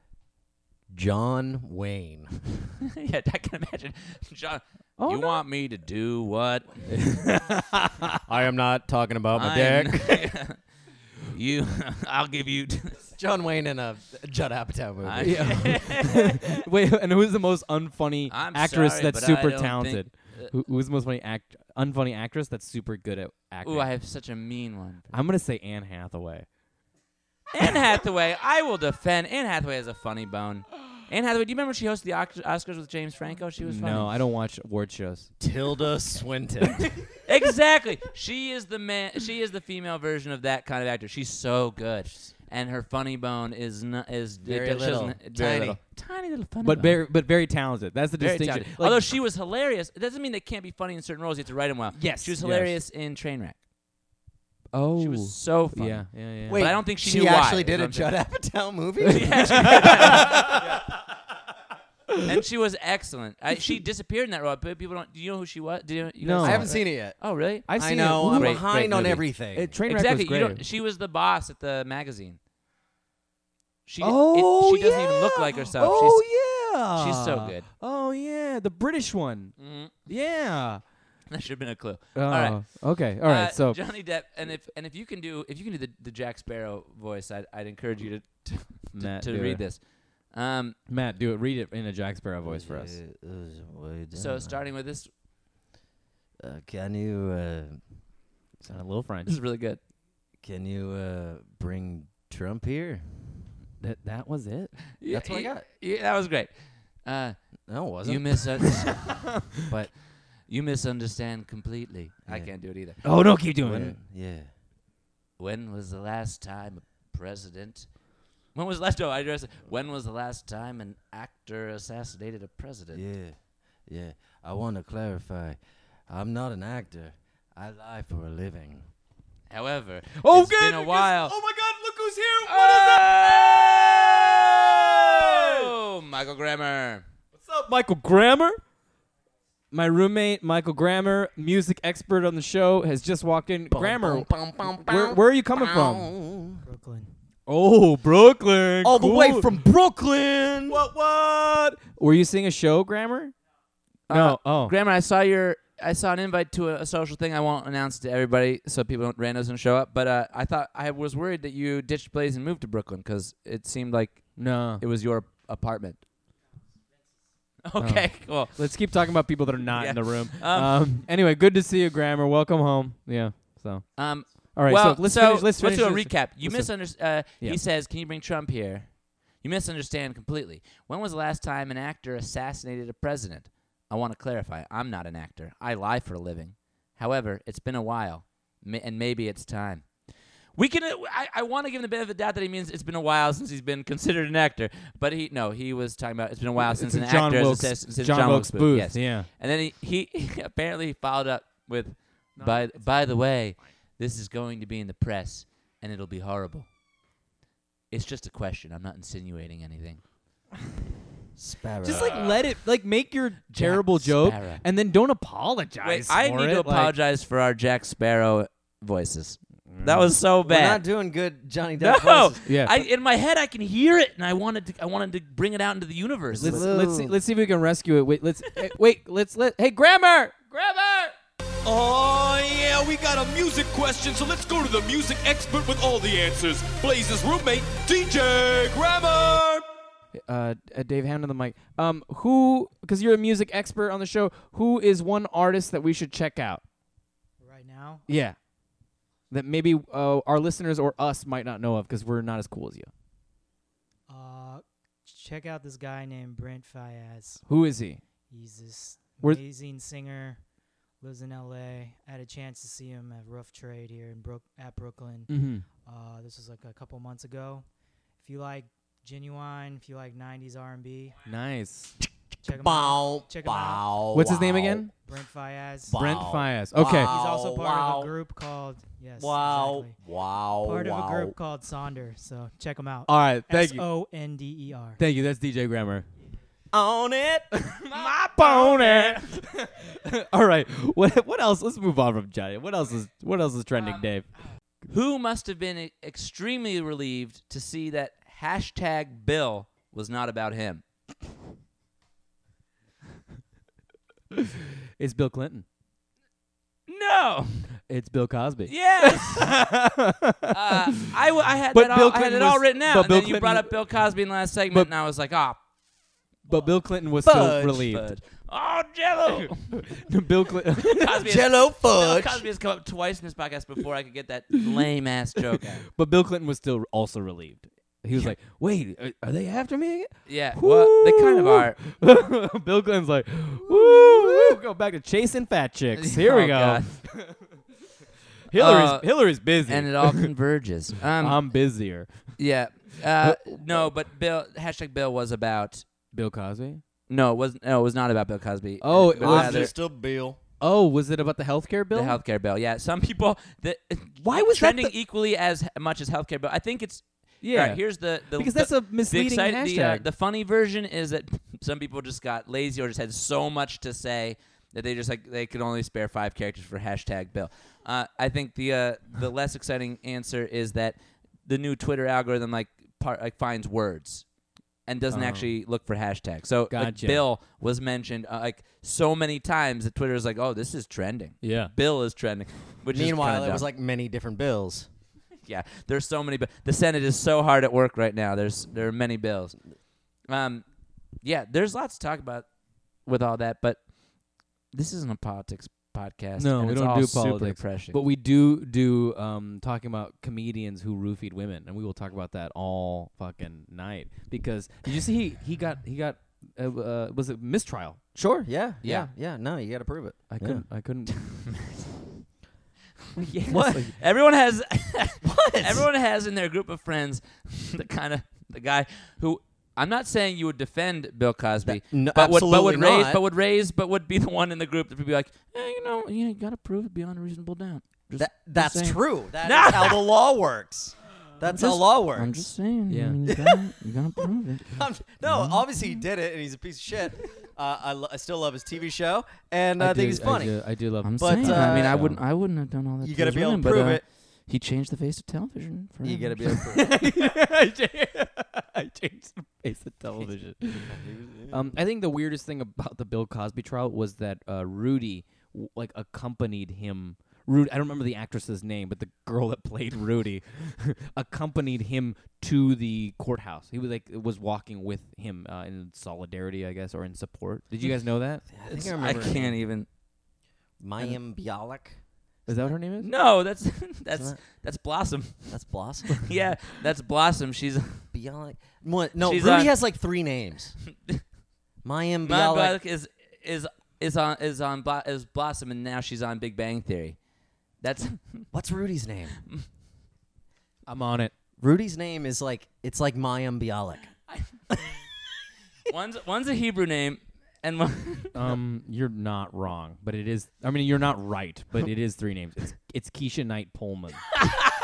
John Wayne. Yeah, I can imagine. John, Oh, you no. want me to do what? I am not talking about my I'm- dick. you, I'll give you. John Wayne in a Judd Apatow movie. I- Yeah. Wait, and who's the most unfunny I'm actress sorry, that's but I super don't talented? think- Who, who's the most funny act unfunny actress that's super good at acting? Ooh, I have such a mean one. I'm gonna say Anne Hathaway. Anne Hathaway, I will defend. Anne Hathaway has a funny bone. Anne Hathaway, do you remember when she hosted the Ox- Oscars with James Franco? She was funny. No, I don't watch award shows. Tilda Swinton. Exactly. She is the man. She is the female version of that kind of actor. She's so good, and her funny bone is not is Very it, she little. doesn't- very Tiny. little. tiny little funny But bone. very, but very talented. That's the Very distinction. talented. Like- Although she was hilarious, it doesn't mean they can't be funny in certain roles. You have to write them well. Yes, she was yes. hilarious in Trainwreck. oh, She was so funny. yeah, yeah, yeah. Wait, I don't think she she knew why, actually is did what a I'm saying. Judd Apatow movie? And she was excellent. I, she disappeared in that role. But people don't. Do you know who she was? Do you, you No. guys I saw haven't it? seen it yet. Oh, really? I've I seen know. it. I'm Great, behind great on movie. everything. It, Trainwreck Exactly. was You great. don't, she was the boss at the magazine. She, Oh, it, she doesn't even look yeah. like herself. Oh yeah, she's so good. Oh yeah, the British one. She's, mhm. Yeah. That should have been a clue. Oh, All right. okay. All right. Uh, so Johnny Depp, and if and if you can do if you can do the, the Jack Sparrow voice, I'd, I'd encourage you to to, Matt, to do read it. this. Um, Matt, do it. Read it in a Jack Sparrow voice for us. so starting with this, Uh, can you uh, Sound a little French. this is really good. can you uh, bring Trump here? That that was it. That's what I Yeah, got. Yeah, that was great. Uh, No, it wasn't. you misunderstand. but You misunderstand completely. I Yeah. can't do it either. Oh no, keep doing when, it. yeah. When was the last time a president? When was the last? Oh, I addressed it. When was the last time an actor assassinated a president? Yeah, yeah. I want to clarify. I'm not an actor. I lie for a living. However, Oh, it's been a while. Oh my God! Look who's here! Oh, Michael Grammer. What's up, Michael Grammer? My roommate, Michael Grammer, music expert on the show, has just walked in. Grammer, where, where are you coming from? Brooklyn. Oh, Brooklyn. All the way Cool. from Brooklyn. What? What? Were you seeing a show, Grammer? No. Uh, oh. Grammer, I saw your. I saw an invite to a, a social thing. I won't announce it to everybody so people don't randos don't show up. But uh, I thought I was worried that you ditched Blaze and moved to Brooklyn because it seemed like No. it was your apartment. Okay, cool. Let's keep talking about people that are not Yeah. in the room. Um, Um, anyway, good to see you, Grammer. Welcome home. Yeah. So. Um, All right. well, so let's finish. Let's finish do a this. recap. You Listen. misunderstand. Uh, Yeah. He says, "Can you bring Trump here?" You misunderstand completely. When was the last time an actor assassinated a president? I want to clarify. I'm not an actor. I lie for a living. However, it's been a while, ma- and maybe it's time. We can. Uh, I, I want to give him the benefit of the doubt that he means it's been a while since he's been considered an actor. But he no, he was talking about it's been a while since an John actor Wilkes, has assessed, since John, Wilkes Booth. Yes. Yeah. And then he, he, he apparently followed up with, by by the way, this is going to be in the press, and it'll be horrible. It's just a question. I'm not insinuating anything. Sparrow. Just like let it, like make your terrible joke, Sparrow. and then don't apologize. Wait, I for need it. to Like, apologize for our Jack Sparrow voices. That was so We're bad. not doing good Johnny Depp No, voices. Yeah. I, in my head I can hear it, and I wanted to. I wanted to bring it out into the universe. Let's Hello. let's see, let's see if we can rescue it. Wait, let's hey, wait. Let's let. Hey, Grammar, Grammar. Oh, yeah, we got a music question, so let's go to the music expert with all the answers. Blaze's roommate, D J Grammar. Uh, uh, Dave, hand on the mic. Um, who? Because you're a music expert on the show. Who is one artist that we should check out? Right now, Yeah, that maybe uh, our listeners or us might not know of because we're not as cool as you. uh, check out this guy named Brent Fayez. Who is he? He's this Where's- amazing singer. Lives in L A. I had a chance to see him at Rough Trade here in Brook at Brooklyn. Mm-hmm. Uh, this was like a couple months ago. If you like Genuine, if you like nineties R and B, Nice. check him out. Bow, Check him out. bow, What's his name wow. again? Brent Fayez. Wow. Brent Fayez. Okay. Wow. He's also part wow. of a group called yes. Wow. Exactly. Wow. Part wow. of a group called Sonder. So check him out. All right. Thank S you. O N D E R. Thank you. That's D J Grammar. On it. My pony. All right. What what else? Let's move on from Johnny. What else is what else is trending, Dave? Who must have been e- extremely relieved to see that hashtag Bill was not about him? It's Bill Clinton. No. It's Bill Cosby. Yes. uh, I, w- I had But that Bill all, I had Clinton it all was- written out, but and Bill then you brought Clinton- up Bill Cosby in the last segment, But- and I was like, ah, But Bill Clinton was still Fudge. relieved. fudge. Oh, Jello. Bill Clinton. Cosby has, Jello Bill fudge. Cosby has come up twice in this podcast before I could get that lame ass joke out. But Bill Clinton was still also relieved. He was like, "Wait, are, are they after me Yeah, well, they kind of are. again?" Bill Clinton's like, "Woo, go back to chasing fat chicks." Here we Oh, go. God. Hillary's Uh, Hillary's busy, And it all converges. Um, I'm busier. yeah. Uh, no, but Bill hashtag Bill was about. Bill Cosby. No, it was no, it was not about Bill Cosby. Oh, but it was rather Just a bill. Oh, was it about the healthcare bill? the healthcare bill. Yeah, some people that Why was that trending the- equally as h- much as healthcare bill. I think it's yeah, all right, here's the, the because the, that's a the, misleading excited, the, uh, hashtag. the funny version is that some people just got lazy or just had so much to say that they just like they could only spare five characters for hashtag Bill. Uh, I think the uh, the less exciting answer is that the new Twitter algorithm like part, like finds words and doesn't Oh. actually look for hashtags. So like, Gotcha. Bill was mentioned uh, like so many times that Twitter is like, oh, this is trending. yeah. Bill is trending. Which Meanwhile, is it kinda was dumb. like many different bills. Yeah, there's so many. But the Senate is so hard at work right now. There's there are many bills. Um, yeah, there's lots to talk about with all that. But this isn't a politics podcast. No, and we it's don't all do super politics. depressing. But we do do um, talking about comedians who roofied women, and we will talk about that all fucking night. Because did you see he, he got he got uh, uh, was it mistrial? Sure. Yeah. Yeah. Yeah. Yeah. No, you got to prove it. I Yeah. couldn't I couldn't. Yes, What? like, everyone has everyone has in their group of friends the kind of the guy who I'm not saying you would defend Bill Cosby, That- no, but would but would absolutely raise not. but would raise but would be the one in the group that would be like, hey, you know, you got to prove it beyond a reasonable doubt. Just, That, that's saying. true. That's No. how the law works. That's how just- law works. I'm just saying. Yeah. I mean, you gotta, you gotta prove it. I'm- no, obviously he did it, and he's a piece of shit. Uh, I, lo- I still love his T V show, and I, do- think he's funny. I do, I do love I'm him. But, saying. I mean, I uh, wouldn't. I wouldn't have done all that. You to got to his be able women, to but, prove uh, it. He changed the face of television. For You him. got to be able to prove it. I changed- I changed the face of television. um, I think the weirdest thing about the Bill Cosby trial was that uh, Rudy w- like accompanied him. Rudy, I don't remember the actress's name, but the girl that played Rudy accompanied him to the courthouse. He was like was walking with him uh, in solidarity, I guess, or in support. Did you guys know that? I think I I remember. her can't name. even. Mayim Bialik. Is that what her name is? No, that's that's Isn't that's Blossom. That's Blossom. Yeah, that's Blossom. She's Bialik. What? No, She's Rudy on- has like three names. Mayim My Bialik. Bialik is is is on is on Blo- is Blossom, and now she's on Big Bang Theory. That's What's Rudy's name? I'm on it. Rudy's name is like it's like Mayim Bialik. one's one's a Hebrew name, and one Um, you're not wrong, but it is. I mean, you're not right, but it is three names. It's it's Keisha Knight Pullman.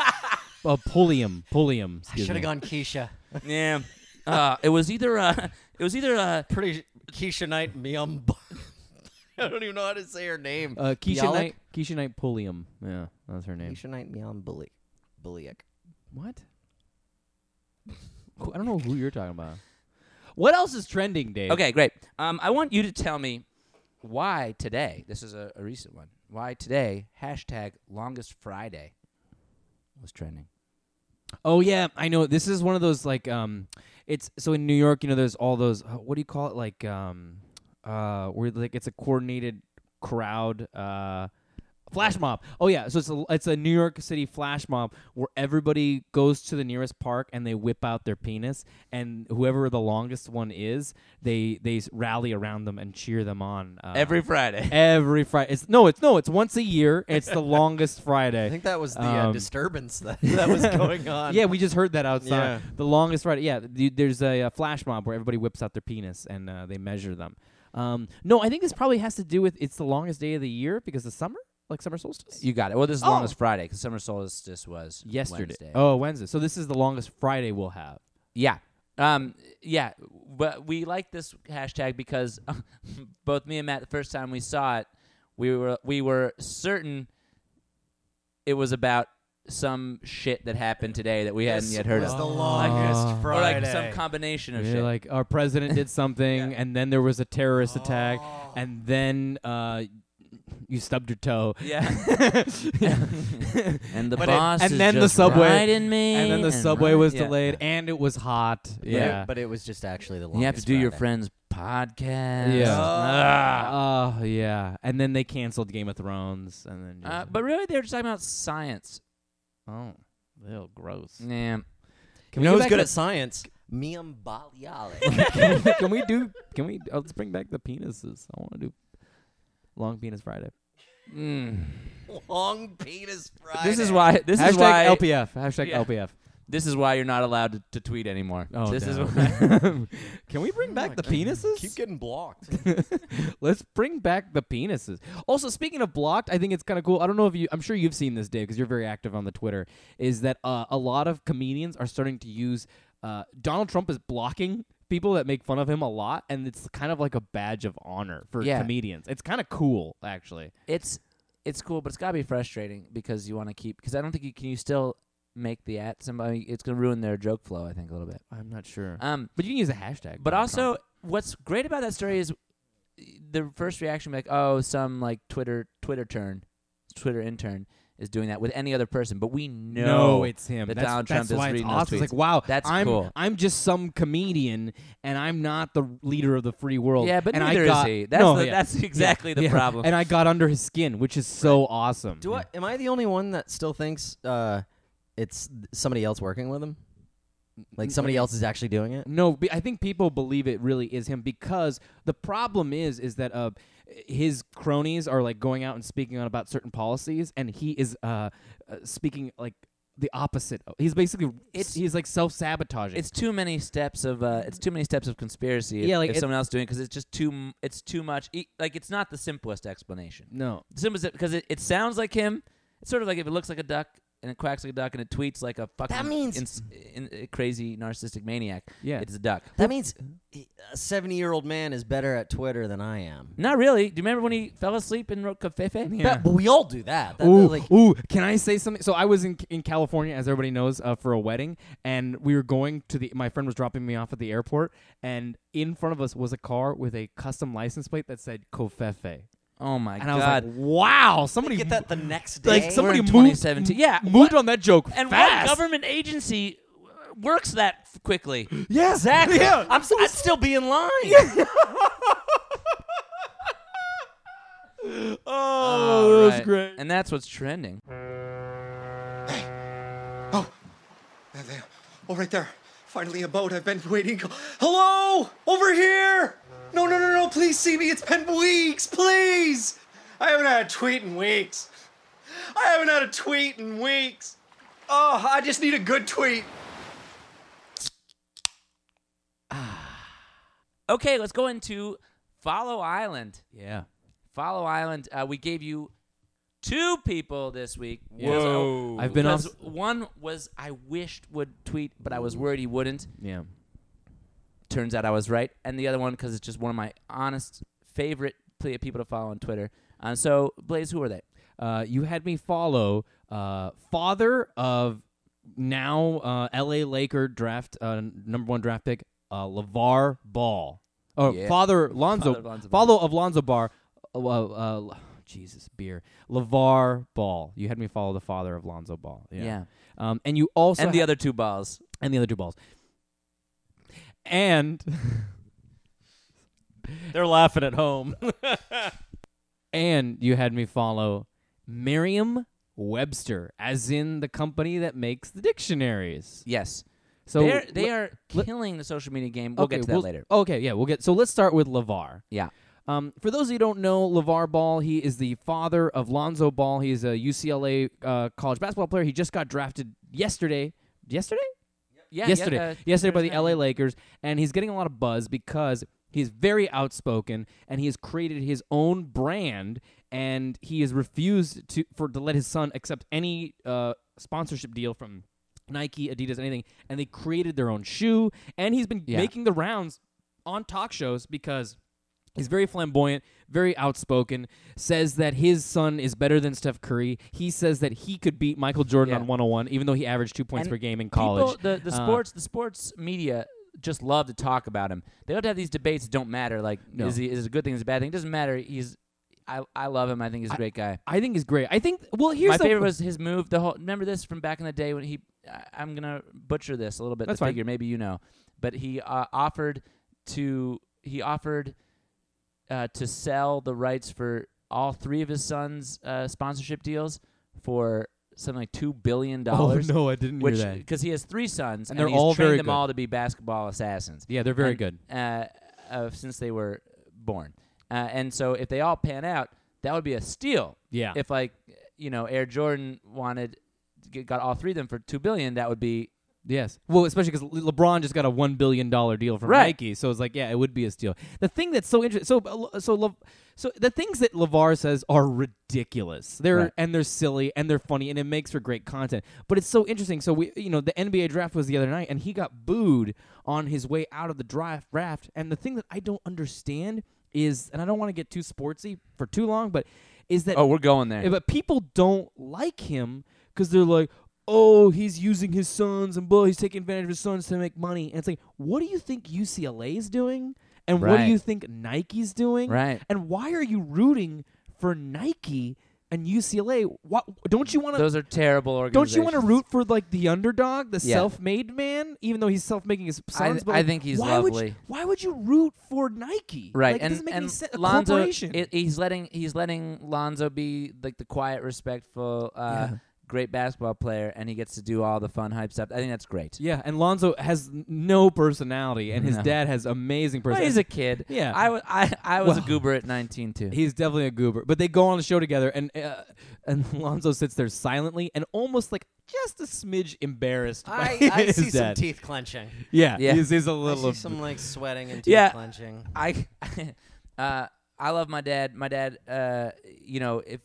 uh, Pulliam, Pulliam. I excuse should me. have gone Keisha. yeah, uh, it was either uh, It was either uh, Pretty Keisha Knight Mium. I don't even know how to say her name. Uh, Keisha Bialik? Knight. Keisha Knight Pulliam. Yeah, that's her name. Keisha Knight Mium Bully. Buliak. What? Who- I don't know who you're talking about. What else is trending, Dave? Okay, great. Um, I want you to tell me why today. This is a, a recent one. Why today? Hashtag longest Friday was trending. Oh yeah, I know. This is one of those like um, it's so in New York, you know, there's all those. Uh, what do you call it? Like um, uh, where like it's a coordinated crowd. Uh, flash mob. Oh yeah, so it's a it's a New York City flash mob where everybody goes to the nearest park and they whip out their penis, and whoever the longest one is, they they s- rally around them and cheer them on. Uh, Every Friday. every Friday. It's no, it's no, it's once a year. It's the longest Friday. I think that was the uh, Um, disturbance that, that was going on. Yeah, we just heard that outside. Yeah. The longest Friday. Yeah, th- there's a, a flash mob where everybody whips out their penis and uh, they measure them. Um, no, I think this probably has to do with it's the longest day of the year because of summer, like summer solstice. You got it. Well, this is Oh. longest Friday because summer solstice was Yesterday. Wednesday. Oh, Wednesday. So this is the longest Friday we'll have. Yeah. Um, yeah, but we like this hashtag because both me and Matt, the first time we saw it, we were we were certain it was about some shit that happened today that we hadn't This yet heard was of. the Oh. longest Or Or Friday. like some combination of Yeah, shit. like our president did something, and then there was a terrorist attack, and then uh, you stubbed your toe. yeah. and the But it- boss and is then the just subway- riding me. And then the subway right- was yeah. delayed, and it was hot. But Yeah. it, but it was just actually the longest You have to do your Friday. friend's podcast. Yeah. Ah. Oh, yeah. And then they canceled Game of Thrones, and then. Just, Uh, but really, they were just talking about science. oh, ew, gross. Yeah. Can we you know get who's back good to- at science? Mium Baliale. can, we, can we do? Can we? Uh, let's bring back the penises. I want to do Long Penis Friday. Mm. Long penis Friday. This is why. This Hashtag is why. L P F. Hashtag Yeah. L P F. This is why you're not allowed to, to tweet anymore. Oh, this is damn. why. Can we bring back the penises? Keep getting blocked. Let's bring back the penises. Also, speaking of blocked, I think it's kind of cool. I don't know if you, I'm sure you've seen this, Dave, because you're very active on the Twitter, is that uh, a lot of comedians are starting to use, uh, Donald Trump is blocking people that make fun of him a lot, and it's kind of like a badge of honor for Yeah. comedians. It's kind of cool, actually. It's it's cool, but it's gotta be frustrating because you want to keep. Because I don't think you can. You still make the at somebody. It's gonna ruin their joke flow. I think a little bit. I'm not sure. Um, but you can use a hashtag. but Donald also, Trump. what's great about that story is the first reaction, like, oh, some like Twitter Twitter turn, Twitter intern is doing that with any other person, but we know No, it's him. that That's, Donald that's Trump is why it's reading those awesome. It's tweets. like, wow, That's I'm, cool. I'm just some comedian, and I'm not the leader of the free world. Yeah, but and neither I is got, he. That's no, the- yeah. that's exactly the Yeah. problem. And I got under his skin, which is so awesome. Do Yeah. I? Am I the only one that still thinks uh, it's th- somebody else working with him? Like somebody else is actually doing it? No, be- I think people believe it really is him because the problem is is that uh, his cronies are like going out and speaking on about certain policies, and he is uh, uh, speaking like the opposite. He's basically It's- he's like self sabotaging. It's too many steps of uh, it's too many steps of conspiracy. If, Yeah, like if it- someone else doing it because it's just too m- it's too much. E- like it's not the simplest explanation. no. The simplest because it, it sounds like him. It's sort of like if it looks like a duck and it quacks like a duck and it tweets like a fucking means- ins- in, in, crazy narcissistic maniac. Yeah. It's a duck. That means a seventy-year-old man is better at Twitter than I am. Not really. Do you remember when he fell asleep and wrote Cafefe? Yeah. But, but we all do that. That- Ooh, like, ooh, can I say something? So I was in in California, as everybody knows, uh, for a wedding, and we were going to the. My friend was dropping me off at the airport, and in front of us was a car with a custom license plate that said Covfefe, Oh my and I god. was like, "Wow, somebody get that the next day. like somebody We're in moved, twenty seventeen. Yeah, moved what- on that joke and fast." what government agency uh, works that f- quickly? Yeah, Exactly. Yeah. I'm s- I'd still be in line. Oh, that was right. great. And that's what's trending. Oh, there, there. Oh, right there. Finally a boat. I've been waiting. Hello? Over here! No, no, no, no. Please see me. It's been weeks. Please. I haven't had a tweet in weeks. I haven't had a tweet in weeks. Oh, I just need a good tweet. Okay, let's go into Follow Island. Yeah. Follow Island. Uh, we gave you two people this week. Whoa. I've been Because off- one was I wished would tweet, but I was worried he wouldn't. Yeah. turns out I was right, and the other one because it's just one of my honest favorite pl- people to follow on Twitter. Uh, so, Blaze, who are they? Uh, you had me follow uh, father of now uh, L A Laker draft uh, number one draft pick uh, LeVar Ball. Oh, Yeah. father Lonzo, Father of Lonzo Ball. follow of Lonzo Bar. Uh, uh, Jesus, beer. LeVar Ball. You had me follow the father of Lonzo Ball. Yeah. Yeah. Um, and you also And the ha- other two balls. and the other two balls. And They're laughing at home. and you had me follow Merriam-Webster, as in the company that makes the dictionaries. Yes. So They're, they le- are le- killing the social media game. We'll okay, get to that we'll- later. Okay, yeah, we'll get. So let's start with LeVar. Yeah. Um, for those of you who don't know, LeVar Ball, he is the father of Lonzo Ball. He's a U C L A uh, college basketball player. He just got drafted yesterday. Yesterday? Yeah. yesterday. Yeah, uh, yesterday by the Thursday L A night. Lakers, and he's getting a lot of buzz because he's very outspoken and he has created his own brand, and he has refused to for to let his son accept any uh, sponsorship deal from Nike, Adidas, anything, and they created their own shoe, and he's been Yeah. making the rounds on talk shows because he's very flamboyant, very outspoken, says that his son is better than Steph Curry. He says that he could beat Michael Jordan Yeah. on one oh one, even though he averaged two points And per game in college. People, the the Uh, sports the sports media just love to talk about him. They love to have these debates that don't matter. Like, No. is he is it a good thing? Is it a bad thing? It doesn't matter. He's I I love him. I think he's a great guy. I think he's great. I think, well, here's My the favorite was his move. The whole remember this from back in the day when he. I, I'm gonna butcher this a little bit. That's the fine. figure, maybe you know, but he uh, offered to he offered uh, to sell the rights for all three of his sons' uh, sponsorship deals for something like two billion dollars. Oh, no, I didn't Which hear that. because he has three sons And and, they're he's all trained very them good. all to be basketball assassins. Yeah, they're very And, good. Uh, uh, since they were born, uh, and so if they all pan out, that would be a steal. Yeah. If like you know Air Jordan wanted to get, got all three of them for two billion, that would be Yes. Well, especially because Le- LeBron just got a one billion dollars deal from Right. Nike. So it's like, yeah, it would be a steal. The thing that's so interesting, so, uh, so, Le- so the things that LeVar says are ridiculous. They're, Right. and they're silly and they're funny and it makes for great content. But it's so interesting. So we, you know, the N B A draft was the other night and he got booed on his way out of the draft draft. And the thing that I don't understand is, and I don't want to get too sportsy for too long, but is that oh we're going there. yeah, but people don't like him because they're like, oh, he's using his sons and blah, he's taking advantage of his sons to make money. And it's like, what do you think U C L A is doing? And what do Right. you think Nike's doing? Right. And why are you rooting for Nike and U C L A? What, don't you want to? Those are terrible Don't organizations. you want to root for like the underdog, the Yeah. self-made man, even though he's self-making his I, sons? but I like, think he's why Would you, lovely. why would you root for Nike? Right, Like, it and doesn't make and any sense. A Lonzo, corporation. it, he's letting he's letting Lonzo be like the quiet, respectful, uh, Yeah. great basketball player, and he gets to do all the fun hype stuff. I think that's great. Yeah, and Lonzo has n- no personality, and his No. dad has amazing Well, personality. he's a kid. Yeah. I was I, I was Well, a goober at nineteen too. He's definitely a goober. But they go on the show together, and uh, and Lonzo sits there silently and almost like just a smidge embarrassed. I, by I his see some dad. teeth clenching. Yeah, Yeah. he's, he's a I little. see some like sweating and teeth Yeah. clenching. I uh, I love my dad. My dad, uh, you know, if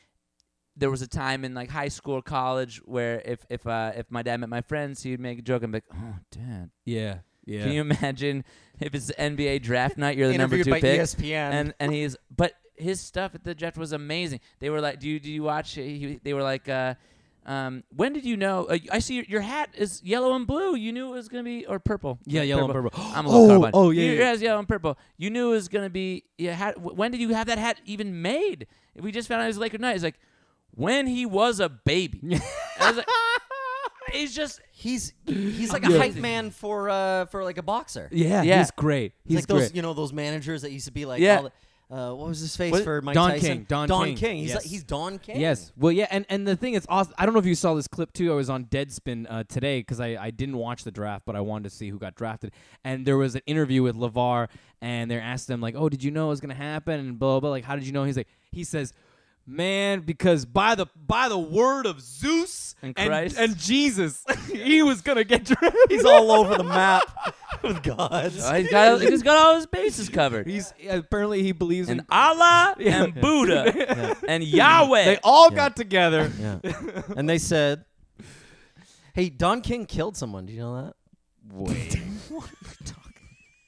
there was a time in like high school or college where if if uh, if my dad met my friends, he'd make a joke and be like, "Oh, Dad, yeah, yeah. can you imagine if it's the N B A draft night, you're the number Interviewed two by pick?" E S P N. and and he's but his stuff at the draft was amazing. They were like, "Do you do you watch?" He, they were like, uh, um, "When did you know? Uh, I see your, your hat is yellow and blue. You knew it was gonna be or purple." Yeah, yellow and purple. I'm a little Oh, colorblind. oh, yeah, Your yeah. hair is yellow and purple. You knew it was gonna be. Yeah. Hat, w- when did you have that hat even made? We just found out it was Laker night. He's like, when he was a baby. And I was like, he's just. he's he's like a hype man for uh for like a boxer. yeah, Yeah. he's great. He's He's like those great. you know those managers that used to be like Yeah. all the, uh, what was his face What- for Mike Don Tyson? King, Don Don King, King. He's yes. like he's Don King. Yes. Well, yeah, and, and the thing is, awesome, I don't know if you saw this clip too. I was on Deadspin uh, today because I, I didn't watch the draft, but I wanted to see who got drafted. And there was an interview with LeVar, and they're asking him like, "Oh, did you know it was gonna happen?" And blah blah. blah. Like, how did you know? He's like, he says, "Man, because by the by the word of Zeus And and, Christ. and Jesus, he was gonna get drafted." He's all over the map with God. Oh, he's got he's got all his bases covered. He's apparently he believes and in. Allah Yeah. and Buddha and Yahweh. They all Yeah. got together. Yeah. And they said, "Hey, Don King killed someone. Do you know that?" Wait.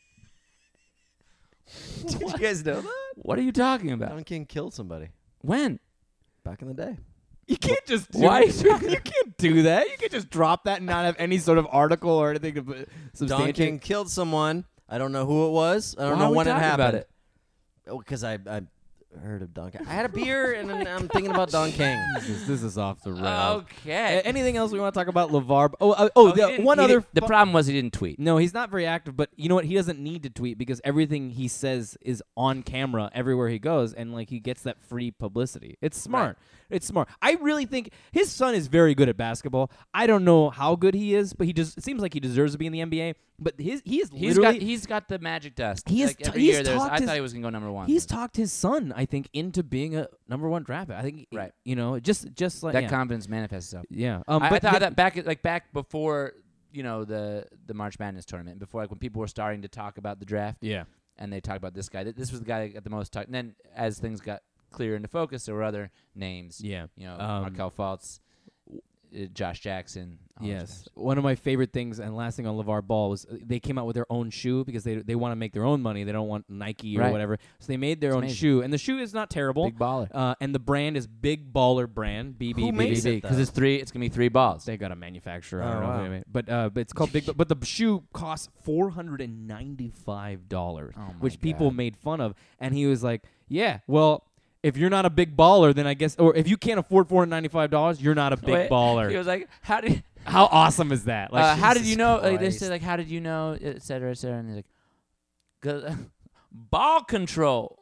Did you guys know that? What are you talking about? Don King killed somebody When? back in the day. You can't just do Why? you can't do that. You can't just drop that and not have any sort of article or anything to put- Don substantiate. King killed someone. I don't know who it was. I don't Why know are we when it talking happened. about it? Because I, I heard of Don King. I had a beer and then I'm thinking about Don King. Jesus, this is off the rails. Okay. A- Anything else we want to talk about LeVar? Oh, uh, oh, Oh, he the, didn't- one he other. didn't- the fu- problem was he didn't tweet. No, he's not very active, but you know what? He doesn't need to tweet because everything he says is on camera everywhere he goes, and like he gets that free publicity. It's smart. It's smart. I really think his son is very good at basketball. I don't know how good he is, but he just it seems like he deserves to be in the N B A. But his he is He's literally got he's got the magic dust. He is like t- every he's year there's, talked I his- thought he was gonna go number one. he's but talked his son, I think, into being a number one draft pick. I think Right. You know, just just like that yeah. confidence manifests itself. yeah. Um, I, I but thought the- that back at, like back before you know the the March Madness tournament, before like when people were starting to talk about the draft, yeah. and they talked about this guy. th- This was the guy that got the most talk. And then as things got clear into focus, there were other names. Yeah. You know, Um, Markelle Fultz, uh, Josh Jackson. all those Yes. guys. One of my favorite things, and last thing on LeVar Ball was uh, they came out with their own shoe because they they want to make their own money. They don't want Nike or Right. whatever. So they made their It's own amazing. shoe, and the shoe is not terrible. Big baller. Uh, and the brand is Big Baller Brand. B B Who B makes B B. it, Because though? it's three. It's gonna be three balls. They got a manufacturer. I Oh, don't know, wow. who they made. but uh, but it's called Big. Ba- but the shoe costs four hundred and ninety-five dollars, Oh my which people God. made fun of. And he was like, "Yeah, well, if you're not a big baller, then I guess, or if you can't afford four hundred ninety-five dollars, you're not a big Wait, baller." He was like, "How did? How awesome is that? Like, uh, how did Jesus you know?" Like, they Christ. said, like, "How did you know?" Et cetera, et cetera. And he's like, "'Cause- "Ball control."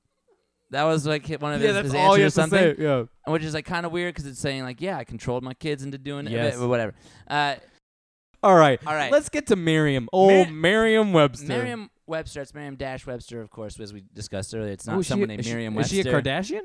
That was like hit one of yeah, his, that's his all answers you or have something. to say. Yeah. Which is like kind of weird because it's saying like, yeah, I controlled my kids into doing Yes. it, but whatever. Uh, All right. all right. Let's get to Merriam. Oh, Mer- Merriam-Webster. Merriam-Webster. It's Merriam-Webster, of course, as we discussed earlier. It's not Oh, is she- someone named is she- Merriam-Webster. Is she a Kardashian?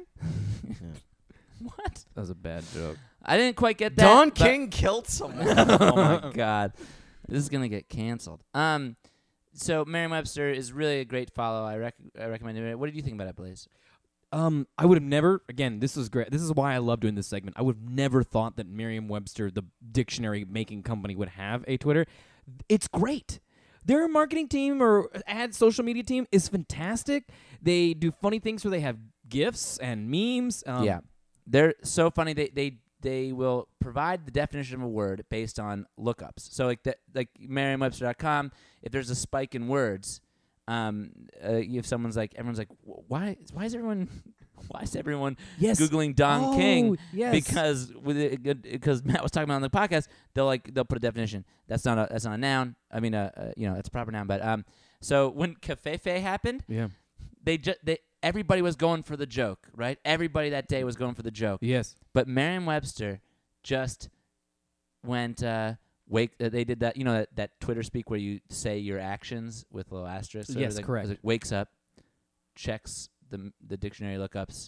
What? That was a bad joke. I didn't quite get that. Don but- King killed someone. oh my god, this is gonna get canceled. Um, so Merriam-Webster is really a great follow. I, rec- I recommend it. What did you think about it, Blaze? Um, I would have never. Again, this is great. This is why I love doing this segment. I would have never thought that Merriam-Webster, the dictionary making company, would have a Twitter. It's great. Their marketing team or ad social media team is fantastic. They do funny things where they have GIFs and memes. Um, yeah, they're so funny. They they they will provide the definition of a word based on lookups. So like that, like Merriam Webster dot com. If there's a spike in words, um, uh, if someone's like, everyone's like, "Wh- why why is everyone why is everyone Yes. googling Don Oh, King? yes. Because with it, because Matt was talking about on the podcast, they'll like they'll put a definition. That's not a that's not a noun. I mean, uh, uh you know, it's a proper noun. But um, so when Cafefe happened, Yeah. they just they everybody was going for the joke, right? Everybody that day was going for the joke. Yes. But Merriam-Webster just went uh, wake. Uh, they did that, you know, that, that Twitter speak where you say your actions with little asterisks. So it Yes, was like- correct. it was like wakes up, checks the the dictionary lookups,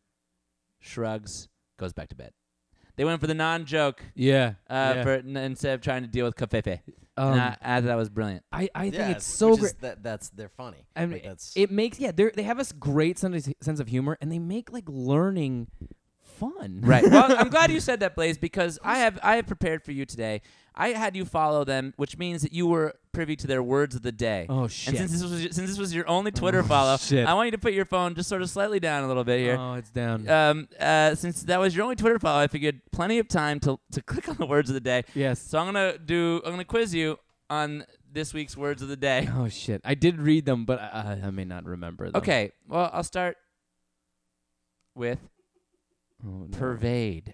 shrugs, goes back to bed. They went for the non-joke Yeah. uh, yeah. for n- instead of trying to deal with Cafefe. Um, and I, I thought that was brilliant. I, I think Yeah, it's so which great. is that, that's they're funny. I mean, Like, that's it makes yeah. They they have a s- great sense of, sense of humor, and they make like learning fun. Right. Well, I'm glad you said that, Blaze, because I have I have prepared for you today. I had you follow them, which means that you were privy to their words of the day. Oh shit. And since this was since this was your only Twitter Oh, follow, shit. I want you to put your phone just sort of slightly down a little bit here. Oh, it's down. Um, uh, since that was your only Twitter follow, I figured plenty of time to to click on the words of the day. yes. So I'm gonna do I'm gonna quiz you on this week's words of the day. Oh shit. I did read them, but I, I may not remember them. Okay. Well, I'll start with Oh, no. pervade.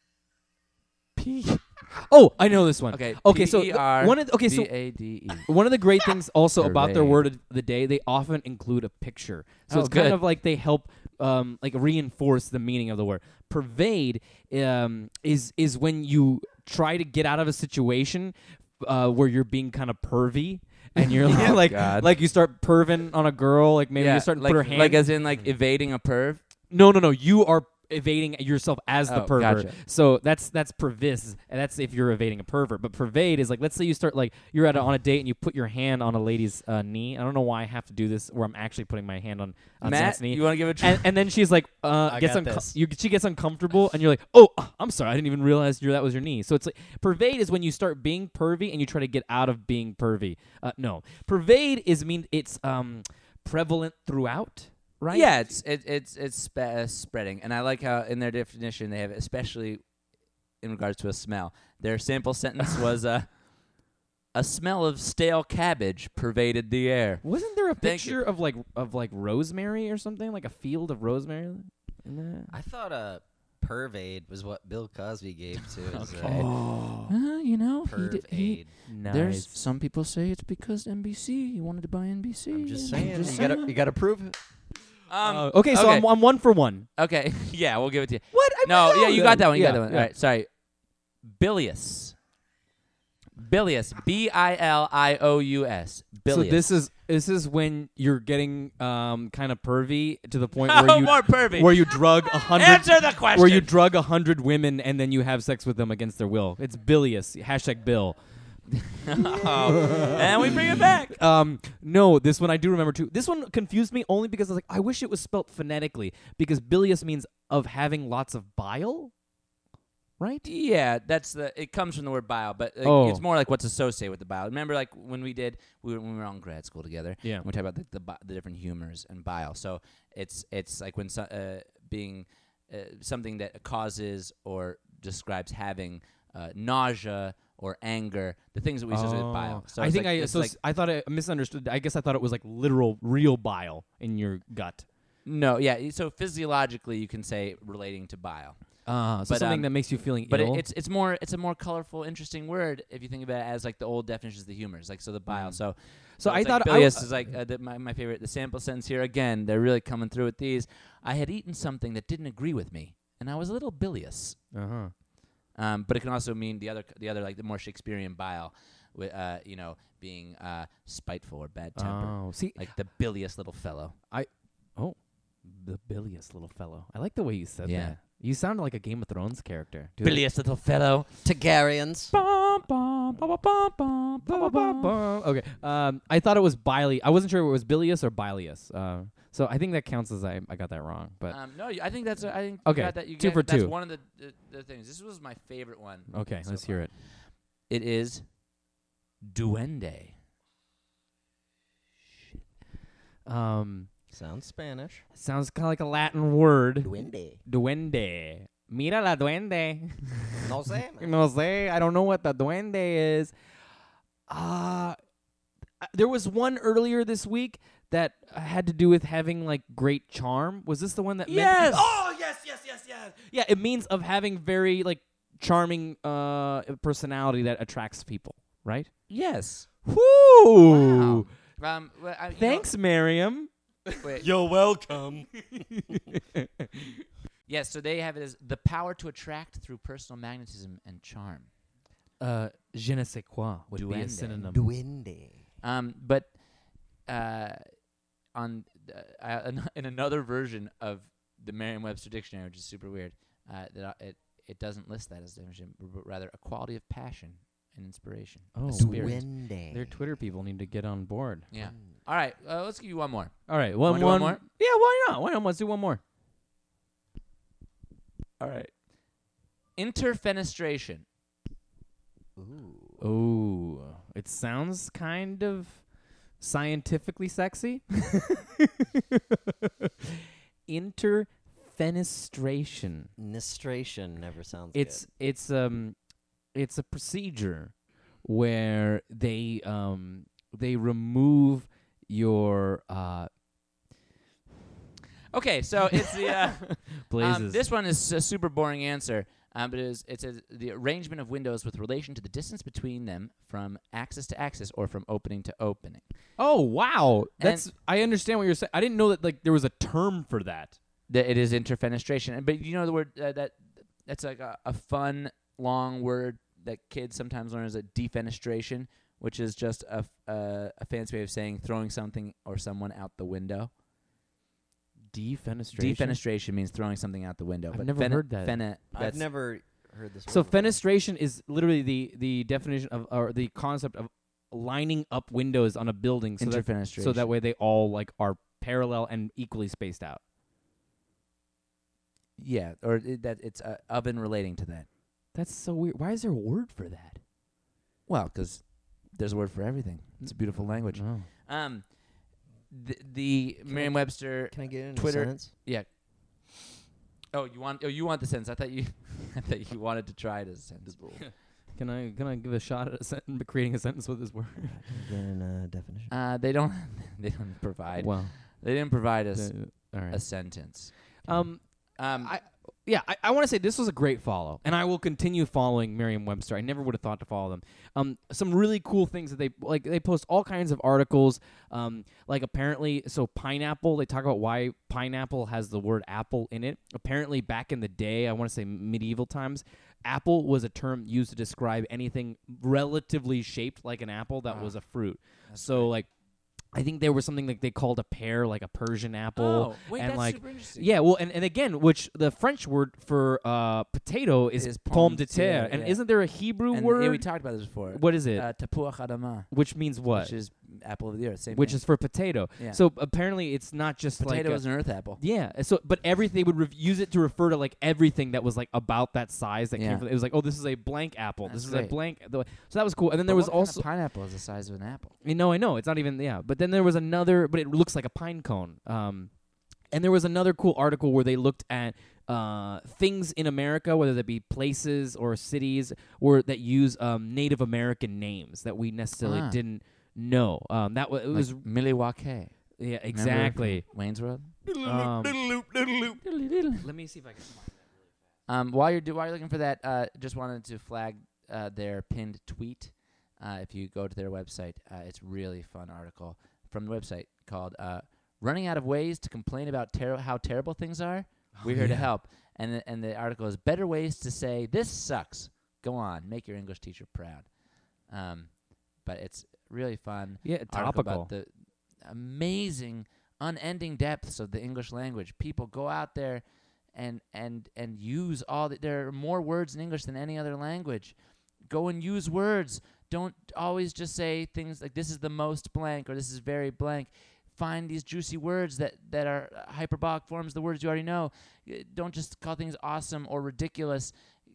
P. Oh, I know this one. Okay. Okay, so P E the- R one of the, okay, so V A D E. one of the great things also about their Parade. word of the day, they often include a picture. So Oh, it's kind good. of like they help um, like reinforce the meaning of the word. Pervade um, is is when you try to get out of a situation uh, where you're being kind of pervy. And you're Oh, like, God. like you start perving on a girl, like maybe yeah, you start to like, put her hand. like as in like evading a perv. No, no, no. You are evading yourself as the Oh, pervert. gotcha. So that's that's pervis, and that's if you're evading a pervert. But pervade is like, let's say you start like you're at a, on a date and you put your hand on a lady's uh, knee. I don't know why I have to do this, where I'm actually putting my hand on, on Matt, Zach's knee. you want to give it a try? and, and then she's like, uh, I gets got unco- this. you, she gets uncomfortable, and you're like, oh, uh, I'm sorry, I didn't even realize your that was your knee. So it's like pervade is when you start being pervy and you try to get out of being pervy. Uh, no, pervade is mean it's um. prevalent throughout, right? Yeah, it's it, it's it's spe- uh, spreading, and I like how in their definition they have, especially in regards to a smell. Their sample sentence was uh, a smell of stale cabbage pervaded the air. Wasn't there a Thank you. picture of like of like rosemary or something, like a field of rosemary in that? I thought uh, pervade was what Bill Cosby gave to his uh, Uh, you know, he did, he, pervade. there's Nice. some people say it's because N B C. He wanted to buy N B C. I'm just and- saying, just you gotta saying. you gotta prove it. Um, Uh, okay, so okay. I'm, I'm one for one. Okay, yeah, we'll give it to you. What? I No, mean, yeah, you got that one. You Yeah, got that one. yeah. All right, sorry. Bilious. Bilious. B I L I O U S. Bilious. So this is this is when you're getting um kind of pervy to the point where you more pervy. where you drug a hundred Answer the question. where you drug a hundred women and then you have sex with them against their will. It's bilious. Hashtag Bill. Oh. And we bring it back. Um, no, this one I do remember too. This one confused me only because I was like, I wish it was spelt phonetically because bilious means of having lots of bile, right? Yeah, that's the. It comes from the word bile, but like, Oh. it's more like what's associated with the bile. Remember, like when we did, we were, when we were on grad school together. Yeah. we talked about the, the bi- the different humors and bile. So it's it's like when so, uh, being uh, something that causes or describes having uh, nausea or anger, the things that we associate with bile. So I it's think like, I it's so like, s- I thought I misunderstood. I guess I thought it was like literal, real bile in your gut. no, yeah. So physiologically, you can say relating to bile. Uh, so But, something um, that makes you feeling But it, ill. it's it's more it's a more colorful, interesting word if you think about it as like the old definitions of the humors, like so the bile. Mm. So, So I it's thought like I bilious w- is like uh, the, my my favorite. The sample sentence here again. They're really coming through with these. I had eaten something that didn't agree with me, and I was a little bilious. uh-huh. Um, but it can also mean the other the other like the more Shakespearean bile, with uh you know being uh spiteful or bad temper, Oh, see, like the bilious little fellow. the bilious little fellow. I like the way you said Yeah. that. You sound like a Game of Thrones character. Do Bilious little fellow. Targaryens. Bum, bum, bum, bum, bum, bum, bum, bum, bum. Okay. Um, I thought it was bile. I wasn't sure if it was bilious or bilious. Uh, so I think that counts as I, I got that wrong. But Um, no, I think that's. A, I think Okay, you got that. You two got for it. That's two. one of the, the the things. This was my favorite one. okay, so let's far. hear it. It is duende. Um, Sounds Spanish. sounds kind of like a Latin word. Duende. Duende. Mira la duende. No sé. man. No sé. I don't know what the duende is. Uh, there was one earlier this week that had to do with having like great charm. Was this the one that Yes! meant? Oh, yes, yes, yes, yes. Yeah, it means of having very like charming uh personality that attracts people, right? Yes. Whoo! Wow. Um. well, I, you Thanks, Miriam. know- wait. You're welcome. Yes. So they have it as the power to attract through personal magnetism and charm. Uh, je ne sais quoi would be a Duende. synonym. Duende. Um. But uh, on uh, uh, in another version of the Merriam-Webster dictionary, which is super weird, uh, that uh, it it doesn't list that as a definition, but rather a quality of passion and inspiration. Oh, a spirit. Duende. Their Twitter people need to get on board. Yeah. All right. Uh, let's give you one more. All right, one, Wanna do one one more? Yeah, why not? Why not? Let's do one more. All right. Interfenestration. Ooh. Ooh, it sounds kind of scientifically sexy. Interfenestration. Nistration never sounds It's it's um it's a procedure where they um they remove your uh Okay, so it's the uh, blazes. um, this one is a super boring answer, um, but it is, it's a, the arrangement of windows with relation to the distance between them from axis to axis or from opening to opening. Oh wow, And- that's I understand what you're saying. I didn't know that like there was a term for that. That it is interfenestration, And- but you know the word uh, that that's like a, a fun long word that kids sometimes learn as a defenestration, which is just a f- uh, a fancy way of saying throwing something or someone out the window. Defenestration. Defenestration means throwing something out the window. I've but never fene- heard that. fene- I've that's- never heard this. So word before. fenestration is literally the the definition of or the concept of lining up windows on a building so that interfenestration. so that way they all like are parallel and equally spaced out. Yeah, or it, that it's uh, oven relating to that. That's so weird. Why is there a word for that? Well, because there's a word for everything. It's a beautiful language. Oh. Um, the, the Merriam-Webster. Can I get in Twitter- a sentence? Yeah. Oh, you want? Oh, you want the sentence? I thought you. I thought you wanted to try it as a sentence. Can I can I give a shot at a sentence, creating a sentence with this word? Can I get in a definition? Uh, they don't. They don't provide. Well, They didn't provide us uh, all right. a sentence. Um, Um, I yeah, I, I want to say this was a great follow, and I will continue following Merriam-Webster. I never would have thought to follow them. Um, some really cool things that they like. They post all kinds of articles. Um, like apparently, so pineapple. They talk about why pineapple has the word apple in it. Apparently, back in the day, I want to say medieval times, apple was a term used to describe anything relatively shaped like an apple that Ah, was a fruit. that's So great. like. I think there was something like they called a pear, like a Persian apple. Oh, wait, and that's like, super interesting. yeah, well, and, and again, which the French word for uh, potato is, Is pomme pomme de de terre. terre, And yeah. isn't there a Hebrew And word? yeah, we talked about this before. What is it? Uh, Tapua Adama, which means what? which is apple of the earth. Same Which thing. is for potato. Yeah. So apparently it's not just Potato like is a, an earth apple. yeah. So but everything would re- use it to refer to like everything that was like about that size that Yeah. came from it was like, oh, this is a blank apple. That's this is great. a blank. So that was cool. And then But there was what kind of also pineapple is the size of an apple. You know, I know it's not even yeah. But then there was another, but it looks like a pine cone. Um, and there was another cool article where they looked at uh things in America, whether that be places or cities, or that use um Native American names that we necessarily Ah. didn't know. Um, that was it was like Milwaukee. yeah exactly. Wayne's World. Um, let me see if I can find that. Um, while you're do, while you're looking for that, uh, just wanted to flag uh, their pinned tweet. Uh, if you go to their website, uh, it's really fun article from the website called uh, "Running Out of Ways to Complain About ter- How Terrible Things Are." We're here to help, and the, and the article is better ways to say this sucks. Go on, make your English teacher proud. Um, but it's really fun. Yeah, article topical. about the amazing, unending depths of the English language. People go out there and and and use all the, there are more words in English than any other language. Go and use words. Don't always just say things like this is the most blank or this is very blank. Find these juicy words that, that are hyperbolic forms of the words you already know. Uh, Don't just call things awesome or ridiculous.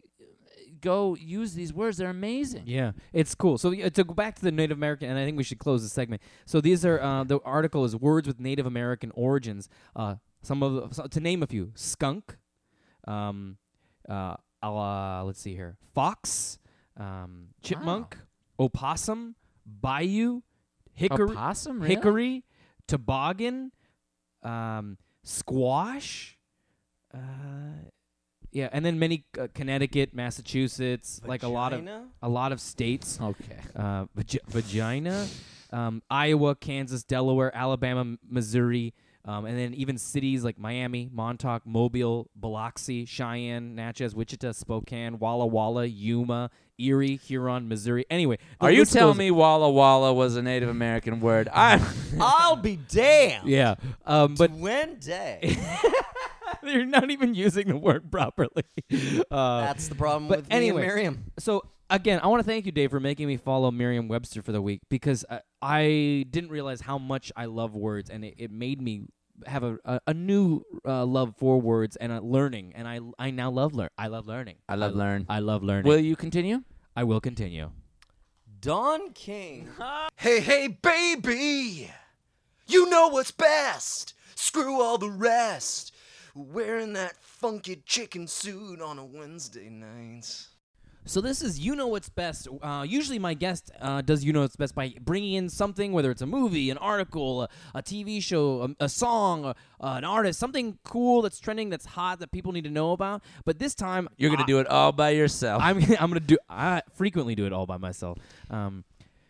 Go use these words. They're amazing. Yeah, it's cool. So uh, to go back to the Native American, and I think we should close the segment. So these are uh, the article is words with Native American origins. Uh, some of the, so to name a few: skunk, um, uh, uh, let's see here, fox, um, chipmunk, opossum, bayou, hickory, Opossum, really? hickory, toboggan, um, squash. Uh, yeah, and then many uh, Connecticut, Massachusetts, like a lot of Vagina? a lot of states. Okay. Uh, vag- vagina, um, Iowa, Kansas, Delaware, Alabama, M- Missouri, um, and then even cities like Miami, Montauk, Mobile, Biloxi, Cheyenne, Natchez, Wichita, Spokane, Walla Walla, Yuma, Erie, Huron, Missouri. Anyway, the Are you list telling goes- me Walla Walla was a Native American word? I I'll be damned. Yeah, um, but When day. they're not even using the word properly. Uh, That's the problem but with me anyway, and Miriam. So again, I want to thank you, Dave, for making me follow Merriam-Webster for the week because uh, I didn't realize how much I love words, and it, it made me have a a, a new uh, love for words and uh, learning. And I I now love learn. I love learning. I love learn. I love learning. Will you continue? I will continue. Don King. Hey, hey, baby! You know what's best! Screw all the rest! Wearing that funky chicken suit on a Wednesday night. So this is You Know What's Best. Uh, usually my guest uh, does You Know What's Best by bringing in something, whether it's a movie, an article, a, a T V show, a, a song, a, uh, an artist, something cool that's trending, that's hot, that people need to know about. But this time, You're gonna I, do it all by yourself. I'm I'm gonna do. I frequently do it all by myself. Um,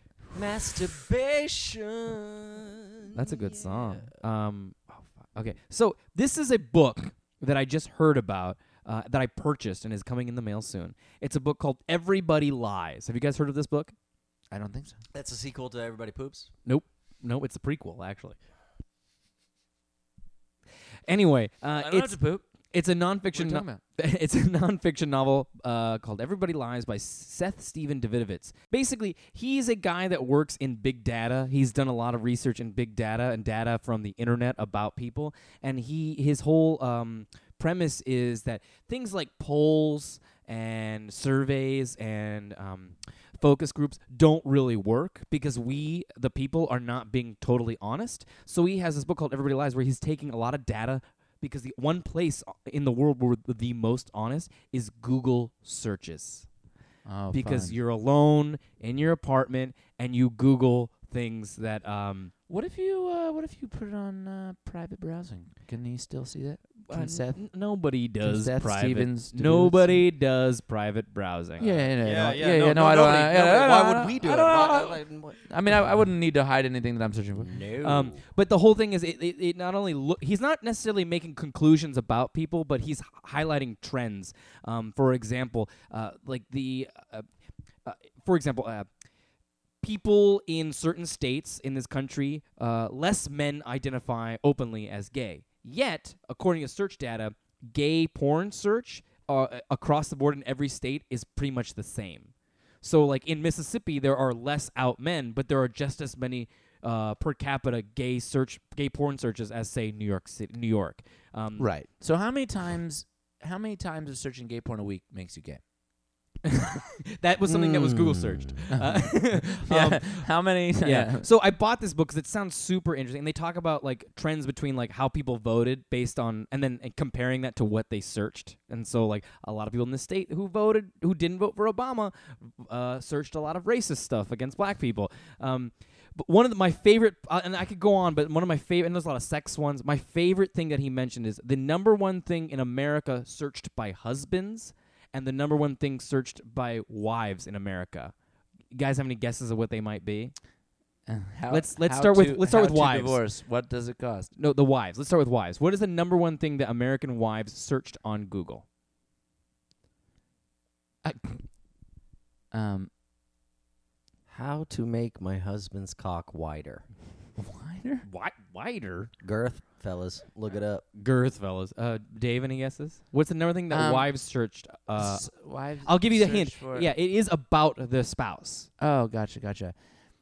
Masturbation. That's a good song. Um, oh, fuck. Okay, so this is a book that I just heard about uh, that I purchased and is coming in the mail soon. It's a book called Everybody Lies. Have you guys heard of this book? I don't think so. That's a sequel to Everybody Poops. Nope. Nope, it's a prequel, actually. Anyway, uh, I don't have it's to poop. it's a What are nonfiction. you no- talking about? it's a nonfiction novel uh, called Everybody Lies by Seth Steven Davidovitz. Basically, he's a guy that works in big data. He's done a lot of research in big data and data from the internet about people. And he his whole um, premise is that things like polls and surveys and um, focus groups don't really work because we, the people, are not being totally honest. So he has this book called Everybody Lies where he's taking a lot of data because the one place in the world where we're the most honest is Google searches. Oh, because fun. you're alone in your apartment and you Google things that um What if you uh, what if you put it on uh, private browsing? Can he still see that? Can uh, Seth? n- nobody does Seth private. Stevens do this? Nobody does private browsing. Yeah, yeah, yeah, Yeah, no, yeah, yeah, no, yeah, no, no, I don't. nobody- I, yeah, nobody- I why don't- would we do I it? don't- Why- I- like, what- I mean, I, I wouldn't need to hide anything that I'm searching for. No. Um, but the whole thing is, it, it, it not only look, he's not necessarily making conclusions about people, but he's h- highlighting trends. Um, for example, uh, like the, uh, uh, for example, uh, people in certain states in this country, uh, less men identify openly as gay. Yet, according to search data, gay porn search uh, across the board in every state is pretty much the same. So, like in Mississippi, there are less out men, but there are just as many uh, per capita gay search, gay porn searches as say New York City, New York. Um, Right. So how many times how many times of searching gay porn a week makes you gay? That was something that was Google searched. Uh, Yeah. um, how many? yeah. So I bought this book because it sounds super interesting. And they talk about like trends between like how people voted based on, and then and comparing that to what they searched. And so like a lot of people in the state who voted, who didn't vote for Obama, uh, searched a lot of racist stuff against black people. Um, but one of the, my favorite, uh, and I could go on, but one of my favorite, and there's a lot of sex ones. My favorite thing that he mentioned is the number one thing in America searched by husbands, and the number one thing searched by wives in America. You guys have any guesses of what they might be? Uh, how, Let's- let's how start with- to- let's start how with to wives. Divorce. What does it cost? No, the wives. Let's start with wives. What is the number one thing that American wives searched on Google? Um, How to make my husband's cock wider. wider. Wi- wider? Girth, fellas, look it up. Girth, fellas. Uh, Dave, any guesses? What's the number thing that Um, wives searched? Uh, S- wives I'll give you the search hint. for- Yeah, it is about the spouse. Oh, gotcha, gotcha.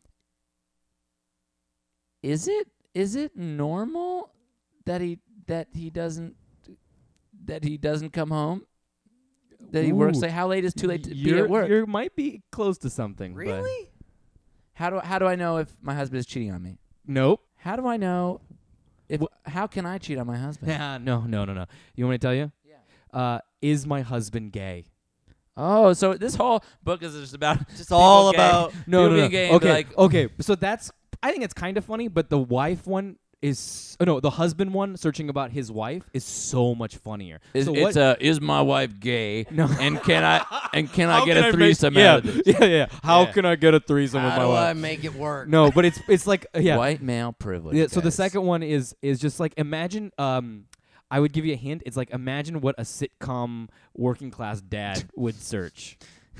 Is it is it normal that he that he doesn't that he doesn't come home? That he works Ooh. like how late is too late to be You're- at work? You might be close to something. but- Really? How do how do I know if my husband is cheating on me? Nope. How do I know if how can I cheat on my husband? Yeah, no, no, no, no. You want me to tell you? Yeah. Uh, is my husband gay? Oh, so this whole book is just about Just all gay. about. No, People no, being no. gay and be Okay, like- okay. So that's. I think it's kind of funny, but the wife one is. Oh, no, the husband one searching about his wife is so much funnier. Is, so it's what? a is my wife gay? No. And can I and can I How get can a make- threesome yeah, out of this? Yeah, yeah. How Yeah. can I get a threesome with How my do wife? I make it work? No, but it's it's like uh, yeah. White male privilege. Yeah, so the guys. second one is is just like imagine um I would give you a hint. It's like imagine what a sitcom working class dad would search.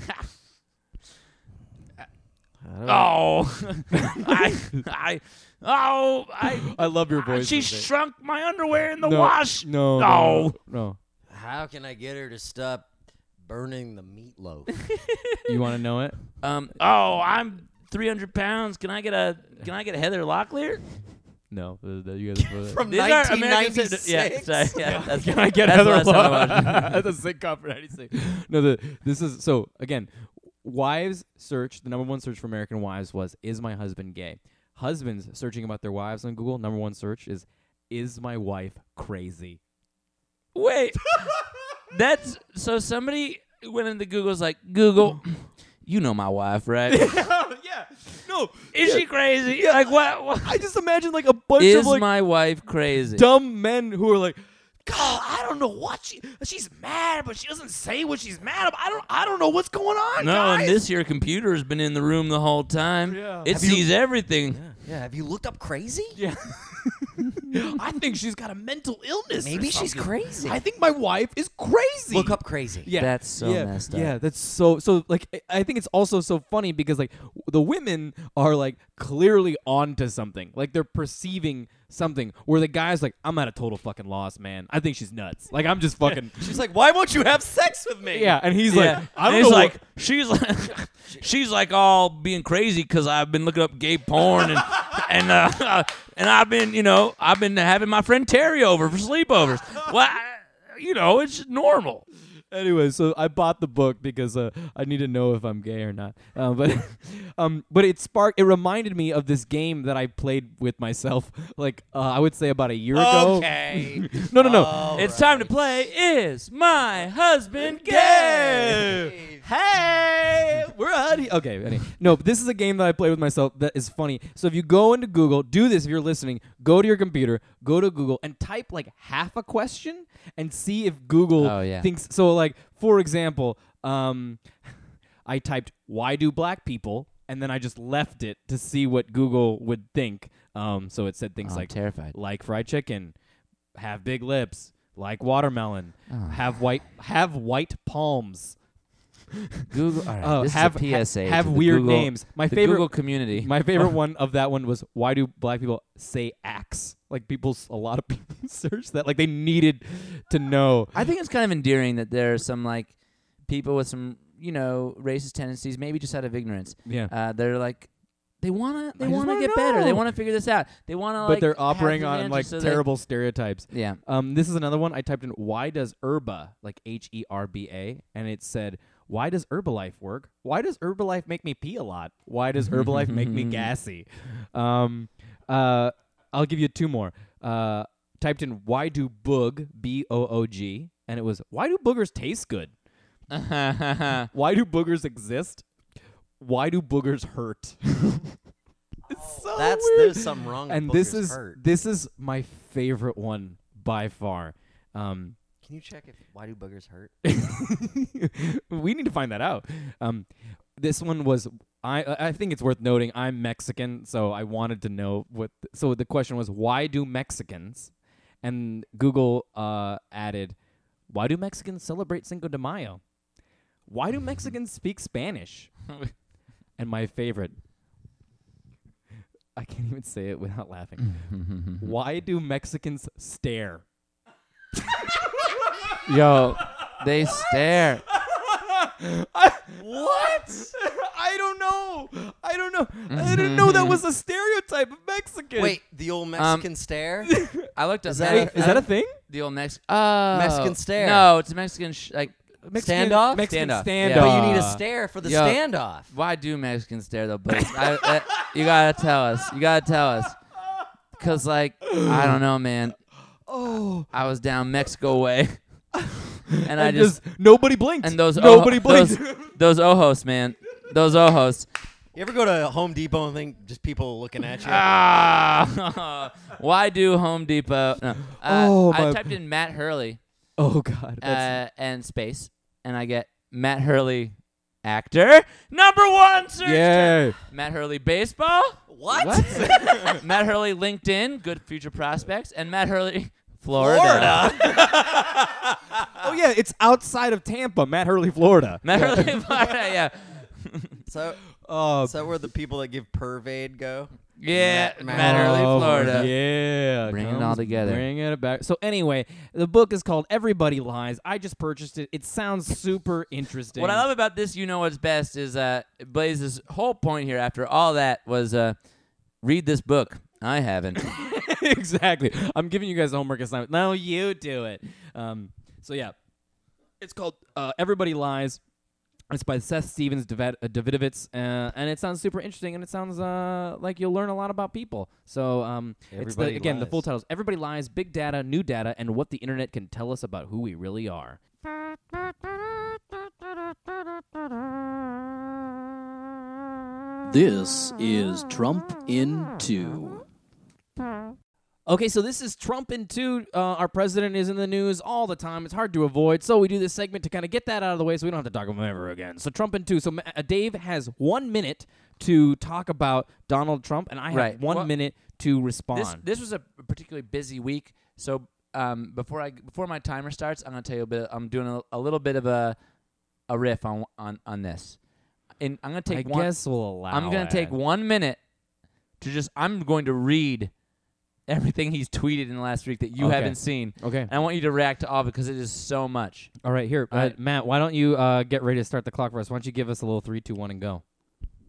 Oh, I, I, oh, I. I love your voice. She Jose. shrunk my underwear in the no, wash. No, No. no, no. How can I get her to stop burning the meatloaf? You want to know it? Um. Oh, I'm three hundred pounds. Can I get a? Can I get a Heather Locklear? No, the, the, you guys. From These are nineteen American ninety-six. cit- Yeah, sorry. Yeah, that's, Can I get that's Heather the last time I watched. That's a sitcom for ninety-six. No, the this is so again. Wives search, the number one search for American wives was, is my husband gay? Husbands searching about their wives on Google, number one search is, is my wife crazy? Wait, that's so somebody went into Google's like Google. You know my wife, right? yeah. No. Is she crazy? Like what? what? I just imagine like a bunch Is of like my wife crazy? dumb men who are like, God, I don't know what she she's mad, but she doesn't say what she's mad about. I don't I don't know what's going on, No, guys. and this here computer has been in the room the whole time. Yeah. It Have you- sees everything. Yeah, have you looked up crazy? Yeah. I think she's got a mental illness. or Maybe she's something. crazy. I think my wife is crazy. Look up crazy. Yeah, That's so yeah, messed up. Yeah, that's so so. Like, I- I think it's also so funny because like w- the women are like clearly onto something. Like they're perceiving something. Where the guy's like, I'm at a total fucking loss, man. I think she's nuts. Like I'm just fucking. She's like, why won't you have sex with me? Yeah, and he's Yeah. like, I And don't he's know. like, what- she's like, she's like all being crazy because I've been looking up gay porn and and uh, and I've been, you know, I've been having my friend Terry over for sleepovers. Well, I, you know, it's normal. Anyway, so I bought the book because uh, I need to know if I'm gay or not. Uh, but um, but it sparked. It reminded me of this game that I played with myself. Like uh, I would say about a year ago. Okay. No, no, no. All It's right. time to play Is My Husband Gay? Hey, we're out here. Okay, anyway. No, but this is a game that I played with myself that is funny. So if you go into Google, do this if you're listening, go to your computer, go to Google, and type like half a question and see if Google Oh, yeah. thinks. So, like, for example, um, I typed, why do black people? And then I just left it to see what Google would think. Um, so it said things Oh, I'm like, terrified. like fried chicken, have big lips, like watermelon, Oh. have white have white palms. Google. All right, Oh, this have is a P S A. ha- have to the weird Google- names. My the favorite Google community. my favorite one of that one was, why do black people say axe? Like people, s- a lot of people search that. Like they needed to know. I think it's kind of endearing that there are some like people with some you know racist tendencies, maybe just out of ignorance. Yeah. Uh, they're like. They wanna, they I just wanna wanna get better. They know. wanna figure this out. They wanna, But like, they're have operating the on answers like so they- terrible stereotypes. Yeah. Um, this is another one. I typed in, why does Herba, like H E R B A, and it said, why does Herbalife work? Why does Herbalife make me pee a lot? Why does Herbalife make me gassy? Um, uh, I'll give you two more. Uh, typed in, why do boog, B O O G, and it was, why do boogers taste good? Why do boogers exist? Why do boogers hurt? It's so That's weird. there's something wrong. And with this boogers is hurt. this is my favorite one by far. Um, Can you check if why do boogers hurt? we need to find that out. Um, this one was I. I think it's worth noting. I'm Mexican, so I wanted to know what. th- so the question was, why do Mexicans? And Google uh, added, why do Mexicans celebrate Cinco de Mayo? Why do Mexicans speak Spanish? And my favorite, I can't even say it without laughing. Why do Mexicans stare? Yo, they stare. What? I don't know. I don't know. I didn't know that was a stereotype of Mexican. Wait, the old Mexican stare? I looked up Is that Mex- a- is that a thing? the old Mex- oh. Mexican stare. No, it's a Mexican sh- like. Mexican, Standoff? Mexican Standoff, standoff. yeah. But you need a stare for the Yo. standoff. Why do Mexicans stare though, Blaze? I, uh, you gotta tell us. You gotta tell us. Cause like I don't know, man. Oh, I was down Mexico way, and I and just nobody blinked. and those nobody oh, blinked. those, those ojos, man. Those ojos. You ever go to Home Depot and think just people looking at you? Ah, why do Home Depot? No. Uh, Oh, I my- typed in Matt Hurley Oh God. That's, uh, and space, and I get Matt Hurley, actor, number one search. yeah. Matt Hurley, baseball. What? Matt Hurley, LinkedIn, good future prospects, and Matt Hurley, Florida. Florida. Oh yeah. It's outside of Tampa, Matt Hurley, Florida. Matt Hurley, Florida. Yeah, So, Oh. is that where the people that give Pervade go? yeah. Matt- Matt, Matt- Hurley, Oh, Florida. Yeah. Bring it all comes together. Bring it back. So anyway, the book is called Everybody Lies. I just purchased it. It sounds super interesting. What I love about this, you know what's best, is uh, Blaze's whole point here after all that was uh, read this book. I haven't. Exactly. I'm giving you guys a homework assignment. No, you do it. Um, so yeah, it's called uh, Everybody Lies. It's by Seth Stevens David- uh, Davidovitz, uh, and it sounds super interesting, and it sounds uh, like you'll learn a lot about people. So um, it's the, Everybody again the Lies. full title is Everybody Lies: Big Data, New Data, and What the Internet Can Tell Us About Who We Really Are. This is Trump in Two. Okay, so this is Trump in two. Uh, our president is in the news all the time. It's hard to avoid, so we do this segment to kind of get that out of the way so we don't have to talk about him ever again. So Trump in two. So uh, Dave has one minute to talk about Donald Trump, and I have Right. one Well, minute to respond. This this was a particularly busy week, so um, before I before my timer starts, I'm gonna tell you a bit. I'm doing a, a little bit of a a riff on on on this. And I'm gonna take I one. guess we'll allow I'm gonna take it. one minute to just. I'm going to read everything he's tweeted in the last week that you Okay. haven't seen. Okay. And I want you to react to all because it is so much. All right, here, All uh, right. Matt. Why don't you uh, get ready to start the clock for us? Why don't you give us a little three, two, one, and go?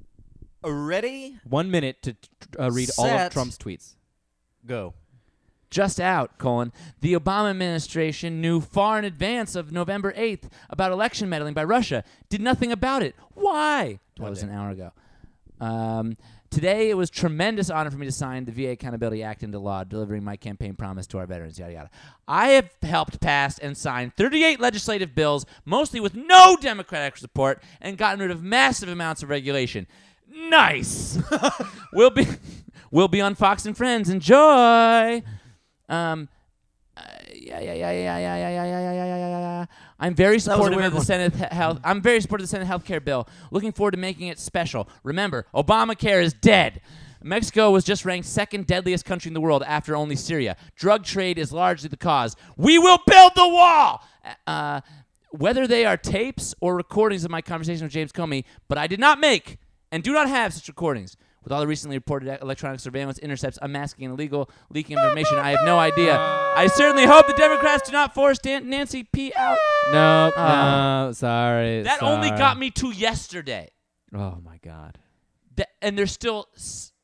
Ready? One minute to t- uh, read all of Set. Trump's tweets. Go. just out, colon, the Obama administration knew far in advance of November eighth about election meddling by Russia, did nothing about it. Why? That was an hour ago. Um, today, it was tremendous honor for me to sign the V A Accountability Act into law, delivering my campaign promise to our veterans, yada, yada. I have helped pass and signed thirty-eight legislative bills, mostly with no Democratic support, and gotten rid of massive amounts of regulation. Nice! we'll be we'll be on Fox and Friends. Enjoy! Um, uh, yeah, yeah, yeah, yeah, yeah, yeah, yeah, yeah, yeah, yeah, yeah, yeah. I'm very supportive of the Senate he- health. I'm very supportive of the Senate health care bill. Looking forward to making it special. Remember, Obamacare is dead. Mexico was just ranked second deadliest country in the world after only Syria. Drug trade is largely the cause. We will build the wall. Uh, whether they are tapes or recordings of my conversation with James Comey, but I did not make and do not have such recordings. With all the recently reported electronic surveillance intercepts unmasking and illegal leaking information, I have no idea. I certainly hope the Democrats do not force Dan- Nancy P. out. No, Oh. no, sorry. That sorry. only got me to yesterday. Oh my God. That, and there's still s-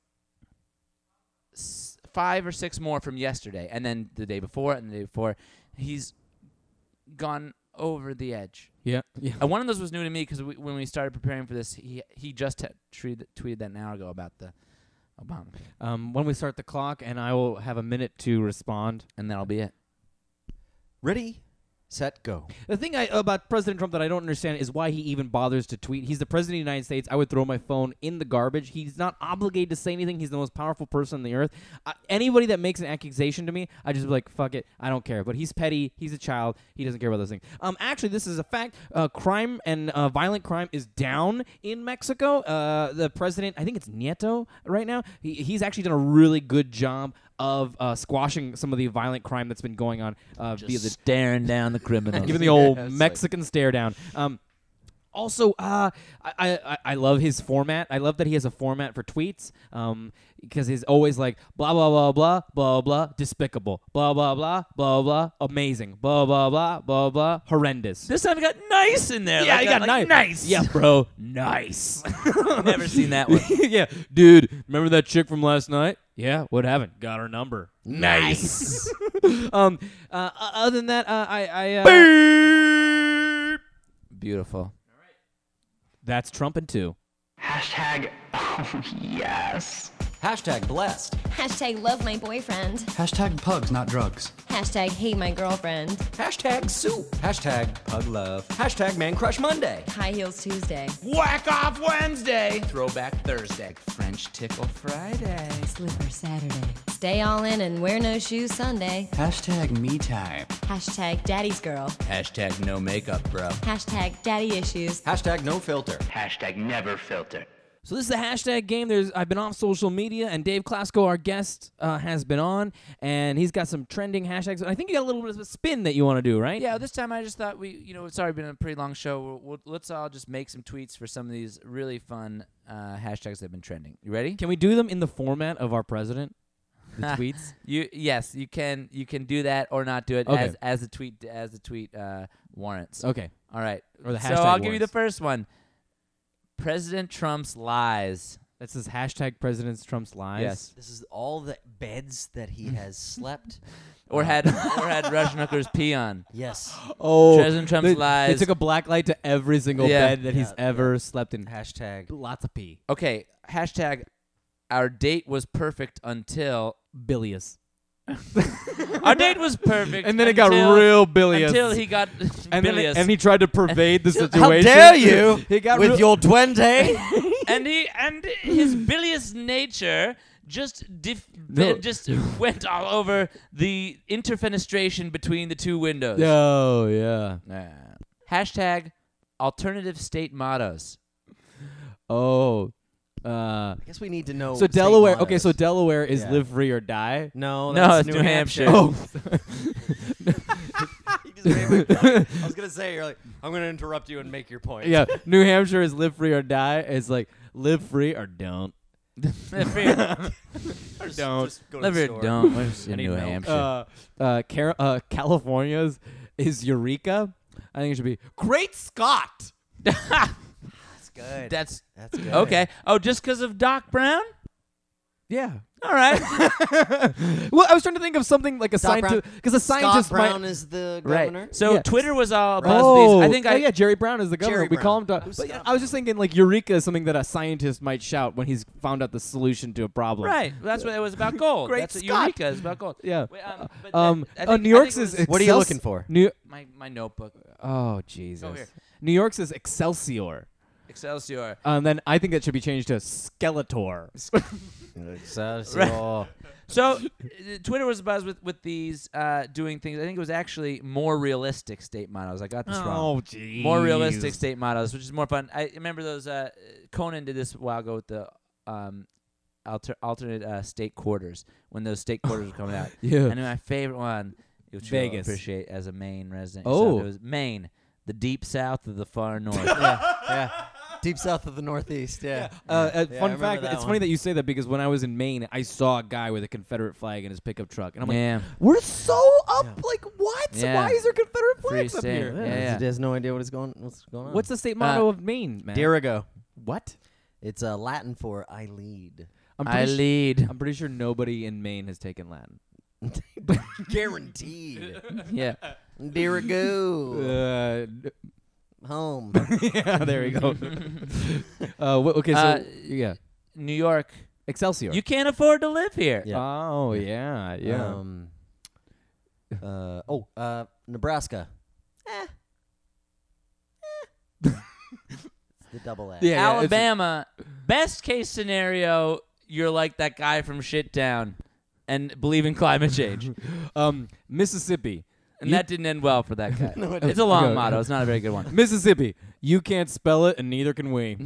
s- five or six more from yesterday, and then the day before, and the day before. He's gone over the edge. Yeah, yeah. And one of those was new to me because we, when we started preparing for this, he he just had tweeted, tweeted that an hour ago about the Obama. Um, when we start the clock, and I will have a minute to respond. And that'll be it. Ready, set, go. The thing I, about President Trump that I don't understand is why he even bothers to tweet. He's the president of the United States. I would throw my phone in the garbage. He's not obligated to say anything. He's the most powerful person on the earth. Uh, anybody that makes an accusation to me, I just be like, fuck it. I don't care. But he's petty. He's a child. He doesn't care about those things. Um, actually, this is a fact. Uh, crime and uh, violent crime is down in Mexico. Uh, the president, I think it's Nieto right now. He, he's actually done a really good job of uh, squashing some of the violent crime that's been going on uh, via the staring down the criminals. giving the old Yeah, it's Mexican stare down. Um, also, uh, I, I I love his format. I love that he has a format for tweets um, because he's always like blah blah blah blah blah blah despicable blah blah blah blah blah amazing blah blah blah blah blah horrendous. This time he got nice in there. Yeah, like he a- got like nice. nice. Yeah, bro, nice. Never seen that one. Yeah, dude, remember that chick from last night? Yeah, what happened? Got her number. Nice. um, uh, other than that, uh, I I. Uh, Beautiful. That's Trump and two. Hashtag, oh yes. Hashtag blessed. Hashtag love my boyfriend. Hashtag pugs, not drugs. Hashtag hate my girlfriend. Hashtag soup. Hashtag pug love. Hashtag man crush Monday. High heels Tuesday. Whack off Wednesday. Throwback Thursday. French tickle Friday. Slipper Saturday. Stay all in and wear no shoes Sunday. Hashtag me time. Hashtag daddy's girl. Hashtag no makeup, bro. Hashtag daddy issues. Hashtag no filter. Hashtag never filter. So this is the hashtag game. There's I've been off social media, and Dave Klasko, our guest, uh, has been on, and he's got some trending hashtags. I think you got a little bit of a spin that you want to do, right? Yeah, this time I just thought we, you know, it's already been a pretty long show. We'll, we'll, let's all just make some tweets for some of these really fun uh, hashtags that have been trending. You ready? Can we do them in the format of our president? The tweets. You yes, you can. You can do that or not do it Okay. as as the tweet as the tweet uh, warrants. Okay. All right. Or the so hashtag I'll give you warrants. the first one. President Trump's lies. That says hashtag President Trump's lies. Yes. This is all the beds that he has slept. Or had or had Russian hookers pee on. Yes. Oh, President Trump's they, lies. They took a black light to every single Yeah. bed that he's Yeah, ever slept in. Hashtag. Lots of pee. Okay. Hashtag. Our date was perfect until Bilious. our date was perfect. And then it until, got real bilious. until he got and, then bilious. and he tried to pervade the situation. How dare you He got with real- your duende? and he and his bilious nature just dif- No. just went all over the interfenestration between the two windows. Oh, yeah. Uh, hashtag alternative state mottos. Oh. Uh, I guess we need to know. so state Delaware. mottos. Okay, so Delaware is Yeah. live free or die. No, No, that's it's New New Hampshire. Hampshire. Oh. You just made my point. I was gonna say you're like I'm gonna interrupt you and make your point. Yeah, New Hampshire is live free or die. It's like live free or don't. Live free or Or just- Don't. just go to live the free or store. don't. Where's in I need New milk. Hampshire? Uh, uh, Car- uh, California's is Eureka. I think it should be Great Scott. That's good. That's That's good. okay. Oh, just because of Doc Brown? Yeah. All right. Well, I was trying to think of something like a Doc scientist, Brown- because a Scott scientist Brown might. is the Right. governor. So Yeah. Twitter was all Right. about Oh, these. I think oh, I yeah, Jerry Brown is the governor. Jerry we call him. Brown. Doc- Who's but Scott I was just thinking like Eureka is something that a scientist might shout when he's found out the solution to a problem. Right. That's what it was about gold. Great That's what Scott. Eureka is about gold. Yeah. Wait, um, but Um, that- I uh, think- New I York's think it is. was- What are you Excels- looking for? New. my my notebook. Oh Jesus. Go here. New York's is Excelsior. Excelsior. Um, then I think that should be changed to Skeletor. Excelsior. So uh, Twitter was buzzed with with these uh, doing things. I think it was actually more realistic state mottos. I got this wrong. Oh, jeez. More realistic state mottos, which is more fun. I remember those. Uh, Conan did this a while ago with the um, alter, alternate uh, state quarters when those state quarters were coming out. Yeah. And my favorite one, which Vegas. you'll appreciate as a Maine resident. Oh. yourself, it was Maine, the deep south of the far north. yeah, yeah. Deep south of the Northeast. Yeah. Uh, uh, Yeah, I fun remember fact: that it's one. funny that you say that because when I was in Maine, I saw a guy with a Confederate flag in his pickup truck, and I'm like, Yeah. "We're so up! Yeah. Like, what? Yeah. Why is there Confederate Free flags up state. here?" Yeah, He yeah. has no idea what is going what's going on. What's the state motto of Maine, man? Dirigo? What? It's uh, Latin for I lead. I'm I pretty, su- lead. I'm pretty sure nobody in Maine has taken Latin. Guaranteed. Yeah. Dirigo. Uh, Home. yeah, there we go. uh, wh- okay, so Uh, yeah, New York. Excelsior. You can't afford to live here. Yeah. Oh yeah, yeah. Um, uh, oh, uh, Nebraska. Eh. Eh. It's the double A. Yeah, yeah, it's- Alabama. Best case scenario, you're like that guy from Shittown and believe in climate change. um, Mississippi. And You- that didn't end well for that guy. No, it it's a didn't. long Okay. motto. It's not a very good one. Mississippi. You can't spell it, and neither can we.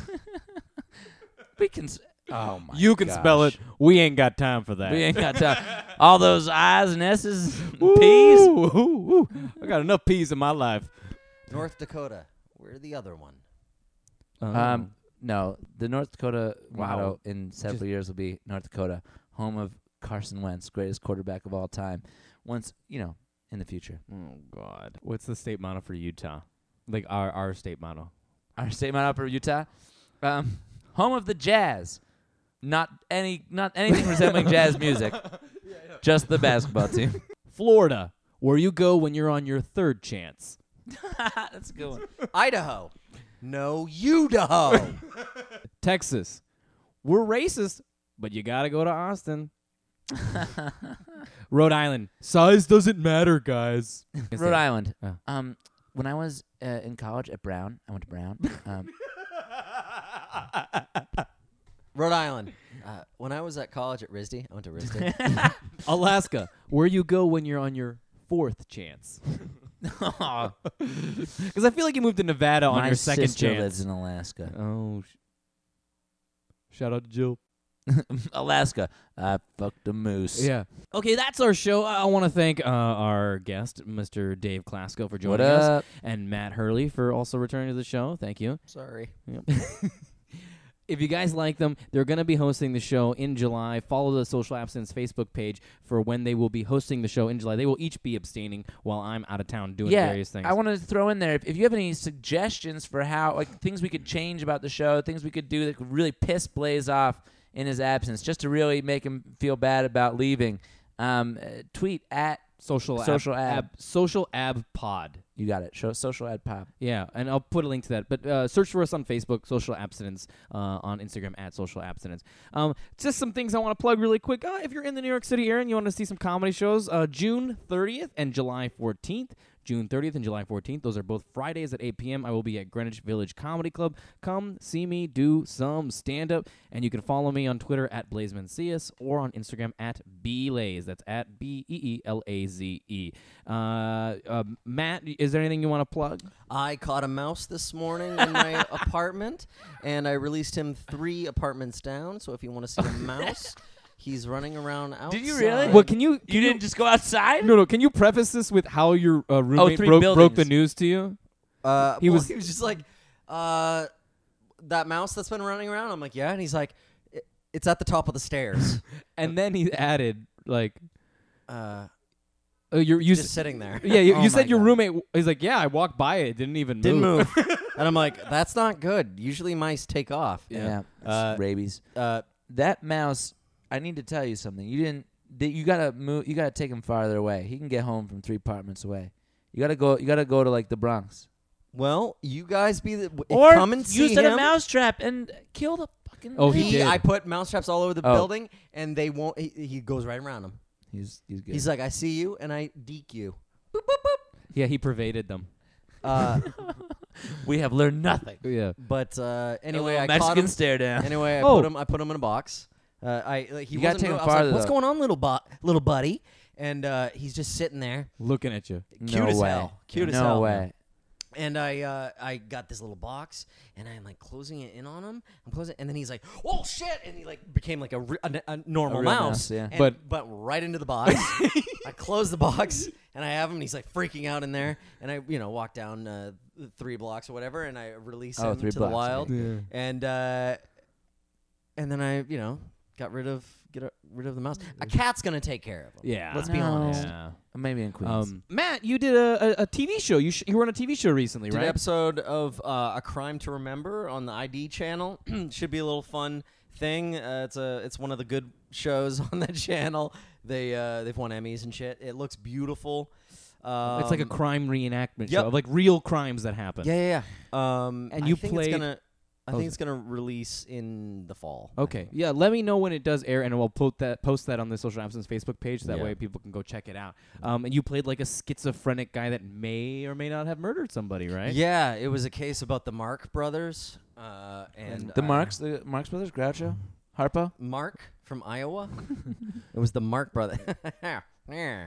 We can. s- Oh my. You can spell it. gosh. We ain't got time for that. We ain't got time. All those I's and S's, and Ooh, P's. ooh, ooh. I got enough P's in my life. North Dakota. We're the other one. Um, no, the North Dakota Wow. motto in several years will be North Dakota, home of Carson Wentz, greatest quarterback of all time. Once, you know, in the future. oh God. What's the state motto for Utah? Like our our state motto. Our state motto for Utah, um, home of the Jazz. Not any, not anything resembling jazz music. Just the basketball team. Florida, where you go when you're on your third chance. That's a good one. Idaho. No, Udaho. Texas, we're racist, but you gotta go to Austin. Rhode Island, size doesn't matter, guys. Rhode Island. Oh. Um, when I was uh, in college at Brown, I went to Brown. Um, Rhode Island. Uh, when I was at college at R I S D, I went to R I S D. Alaska, where you go when you're on your fourth chance. Aw. Because I feel like you moved to Nevada on my your second sister chance. lives in Alaska. Oh, sh- shout out to Jill. Alaska. I fucked a moose. Yeah. Okay, that's our show. I want to thank uh, our guest, Mister Dave Klasko, for joining What us, up? and Matt Hurley for also returning to the show. Thank you. Sorry. If you guys like them, they're going to be hosting the show in July. Follow the Social Abstinence Facebook page for when they will be hosting the show in July. They will each be abstaining while I'm out of town doing yeah, various things. I want to throw in there if, if you have any suggestions for how, like, things we could change about the show, things we could do that could really piss Blaze off in his absence, just to really make him feel bad about leaving. Um, uh, tweet at social social ab, ab. social ab pod. You got it. Show social ad pop. Yeah, and I'll put a link to that. But uh, search for us on Facebook, Social Abstinence, uh, on Instagram at Social Abstinence. Um, just some things I want to plug really quick. Uh, if you're in the New York City area and you want to see some comedy shows, uh, June thirtieth and July fourteenth. June thirtieth and July fourteenth. Those are both Fridays at eight p.m. I will be at Greenwich Village Comedy Club. Come see me do some stand-up. And you can follow me on Twitter at BlazeMancias or on Instagram at BLaze. That's at B E E L A Z E. Uh, uh, Matt, is there anything you want to plug? I caught a mouse this morning in my apartment, and I released him three apartments down. So if you want to see a mouse, he's running around outside. Did you really? Well, can you? Can You didn't just go outside? No, no. Can you preface this with how your uh, roommate three broke, broke the buildings. news to you? Uh, He well, was- he was just like, uh, that mouse that's been running around. I'm like, yeah, and he's like, "It- it's at the top of the stairs. And then he added, like, Uh, uh, you you just sitting there. yeah, you, Oh you said my your God. roommate. He's like, yeah, I walked by it, it didn't even Didn't move. move. And I'm like, that's not good. Usually mice take off. Yeah. Uh, It's rabies. Uh, That mouse I need to tell you something. You didn't. That you gotta move. You gotta take him farther away. He can get home from three apartments away. You gotta go. You gotta go to like the Bronx. Well, you guys be the if Or come and see use it a him. mousetrap and kill the fucking. Oh, he man. He, did. I put mousetraps all over the Oh. building, and they won't. He, he goes right around them. He's he's good. He's like, I see you, and I deke you. Yeah, he pervaded them. Uh, we have learned nothing. Yeah. but uh, anyway, A I little caught Mexican him. stare down. Anyway, I Oh. put him. I put him in a box. Uh, I like, he You gotta wasn't take real- him I was like, farther, what's though. going on, little bu- little buddy? And uh, he's just sitting there, Looking at you. cute no as way. hell, cute as no hell. way. And I uh, I got this little box, and I'm like closing it in on him. I'm closing, and then he's like, "Oh shit!" And he like became like a, re- a, a normal A real mouse, mouse, yeah. and- But- but right into the box. I close the box, and I have him. And he's like freaking out in there, and I you know walk down uh, three blocks or whatever, and I release Oh, him three to blocks, the wild, Yeah. and uh, and then I you know got rid of get a, rid of the mouse. A cat's gonna take care of him. Yeah. Let's be No. honest. Yeah. Maybe in Queens. Um, Matt, you did a, a, a T V show. You sh- you were on a T V show recently, Did right? an episode of uh, A Crime to Remember on the I D channel. Should be a little fun thing. Uh, it's a it's one of the good shows on that channel. They uh, they've won Emmys and shit. It looks beautiful. Um, It's like a crime reenactment yep. show, of like real crimes that happen. yeah yeah yeah. Um, And I you think played- It's gonna, I Oh, think it's gonna release in the fall. I Okay. think. Yeah. Let me know when it does air, and we'll post that post that on the Social Absence Facebook page. That Yeah. way, people can go check it out. Um, and you played like a schizophrenic guy that may or may not have murdered somebody, right? Yeah, it was a case about the Mark brothers. Uh, and the I- Marks, the Marx Brothers, Groucho, Harpo. Mark from Iowa. It was the Mark brother. Yeah.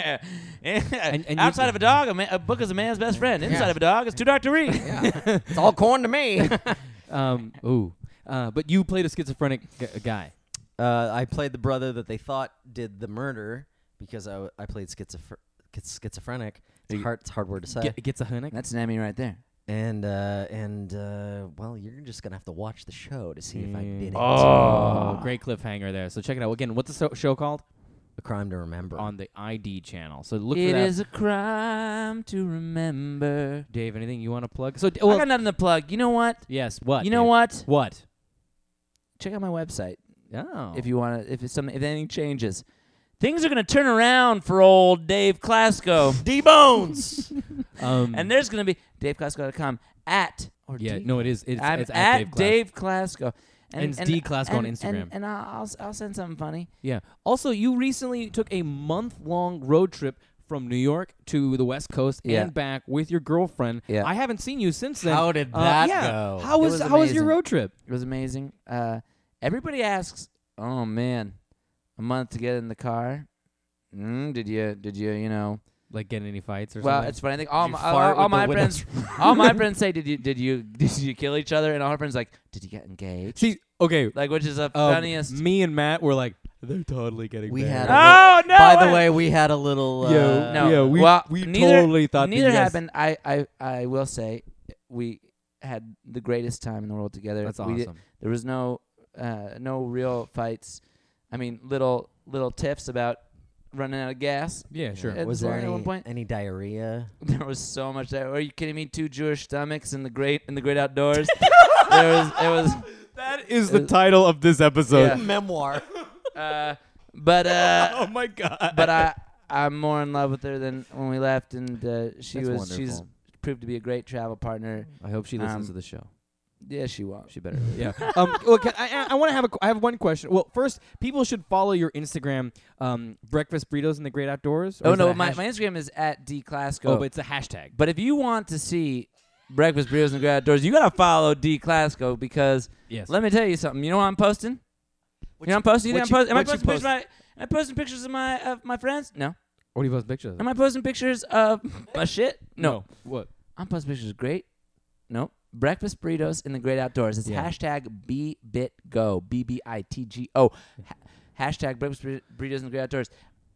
And- and you- Outside of a dog, a, ma- a book is a man's best friend. Inside Yeah. of a dog, it's too dark to read. Yeah. It's all corn to me. Um. Ooh. Uh. But you played a schizophrenic g- guy. Uh, I played the brother that they thought did the murder because I, w- I played schizophr- schiz- schizophrenic. It's You- hard, it's hard word to say. Get, gets a hunic. That's an Emmy right there. and uh, and uh, well, you're just gonna have to watch the show to see if I did it. Oh, great cliffhanger there. So check it out again. What's the so- show called? A Crime to Remember. On the I D channel. So look It for that. is a crime to remember. Dave, anything you want to plug? So, d- I well, got nothing to plug. You know what? yes. What? You know Dave? what? What? Check out my website Oh. if you want to. If it's something, if anything changes, things are gonna turn around for old Dave Klasko. D Bones. um. And there's gonna be dave klasko dot com at or yeah. D- No, it is. It's, I'm it's at, Dave. Klass. Dave Klasko. And it's D Klasko on and- Instagram. And, and I'll, I'll I'll send something funny. Yeah. Also, you recently took a month-long road trip from New York to the West Coast Yeah. and back with your girlfriend. Yeah. I haven't seen you since then. How did Uh, that yeah. go? How It was, was how was your amazing. road trip? It was amazing. Uh, everybody asks, "Oh man, a month to get in the car? Mm, did you did you you know?" Like getting any fights or Well, something? it's funny. I think all Did my, you all, fart all with the my windows friends, all my friends say, "Did you did you did you kill each other?" And all her friends like, "Did you get engaged?" See, okay. Like, which is the um, funniest. Me and Matt were like, they're totally getting We married. had a Oh no! By the I- way, we had a little. Uh, Yo, No, yeah, we- well, we neither, totally thought that neither you guys- happened. I, I, I will say, we had the greatest time in the world together. That's We did- awesome. there was no, uh, no real fights. I mean, little, little tiffs about running out of gas. Yeah, sure. At Was the there point- at one any, point? any diarrhea? There was so much. That, are you kidding me? Two Jewish stomachs in the great, in the great outdoors. there was, it was. That is the title of this episode. Yeah. Memoir. Uh, but uh, Oh my god. but I, I'm more in love with her than when we left, and uh, she That's was. She's wonderful. proved to be a great travel partner. I hope she listens Um, to the show. Yeah, she won't. She better. Yeah. um. Well, can, I I, I want to have a. I have one question. Well, first, people should follow your Instagram, um, breakfast burritos in the great outdoors. or Oh is it no, a my, hash- my Instagram is at D Klasko. Oh, but it's a hashtag. But if you want to see breakfast burritos in the great outdoors, you gotta follow D Klasko because Yes. let me tell you something. You know what I'm posting? What you know what I'm posting? You what think I'm post- am I what posting pictures of my? Am I posting pictures of my of my friends? No. What do you post pictures of? Am I posting pictures of my shit? No. What? I'm posting pictures of great. Nope. Breakfast burritos in the great outdoors. It's Yeah. hashtag BBitGo. B B I T G O. Ha- hashtag breakfast bur- burritos in the great outdoors.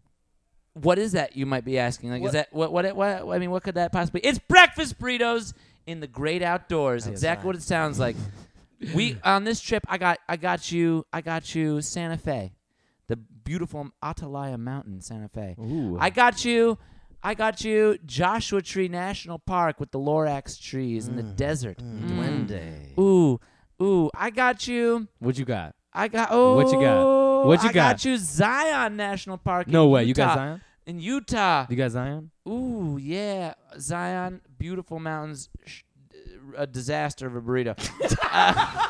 What is that? You might be asking. Like, What- is that what? What? What? I mean, what could that possibly? It's breakfast burritos in the great outdoors. That was Exactly fine. what it sounds like. We on this trip, I got, I got you, I got you Santa Fe, the beautiful Atalaya Mountain, Santa Fe. Ooh. I got you, I got you Joshua Tree National Park with the Lorax trees in the desert. Mm. Duende. Ooh, ooh, I got you. What you got? I got. Oh, What you got? Oh, What'd you I got? got you Zion National Park. No in way. You got Utah. Zion? In Utah. You got Zion? Ooh, yeah. Zion, beautiful mountains, sh- a disaster of a burrito. uh,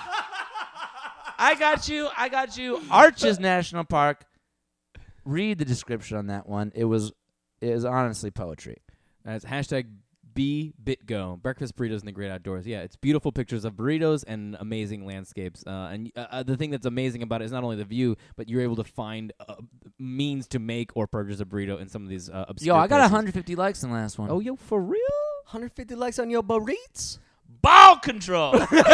I got you. I got you. Arches National Park. Read the description on that one. It was, it was honestly poetry. That's hashtag B BitGo. Breakfast burritos in the great outdoors. Yeah, it's beautiful pictures of burritos and amazing landscapes. Uh, and uh, uh, the thing that's amazing about it is not only the view, but you're able to find uh, means to make or purchase a burrito in some of these uh, obscure Yo, I got places. one hundred fifty likes in the last one. Oh, yo, for real? one hundred fifty likes on your burritos? Ball control.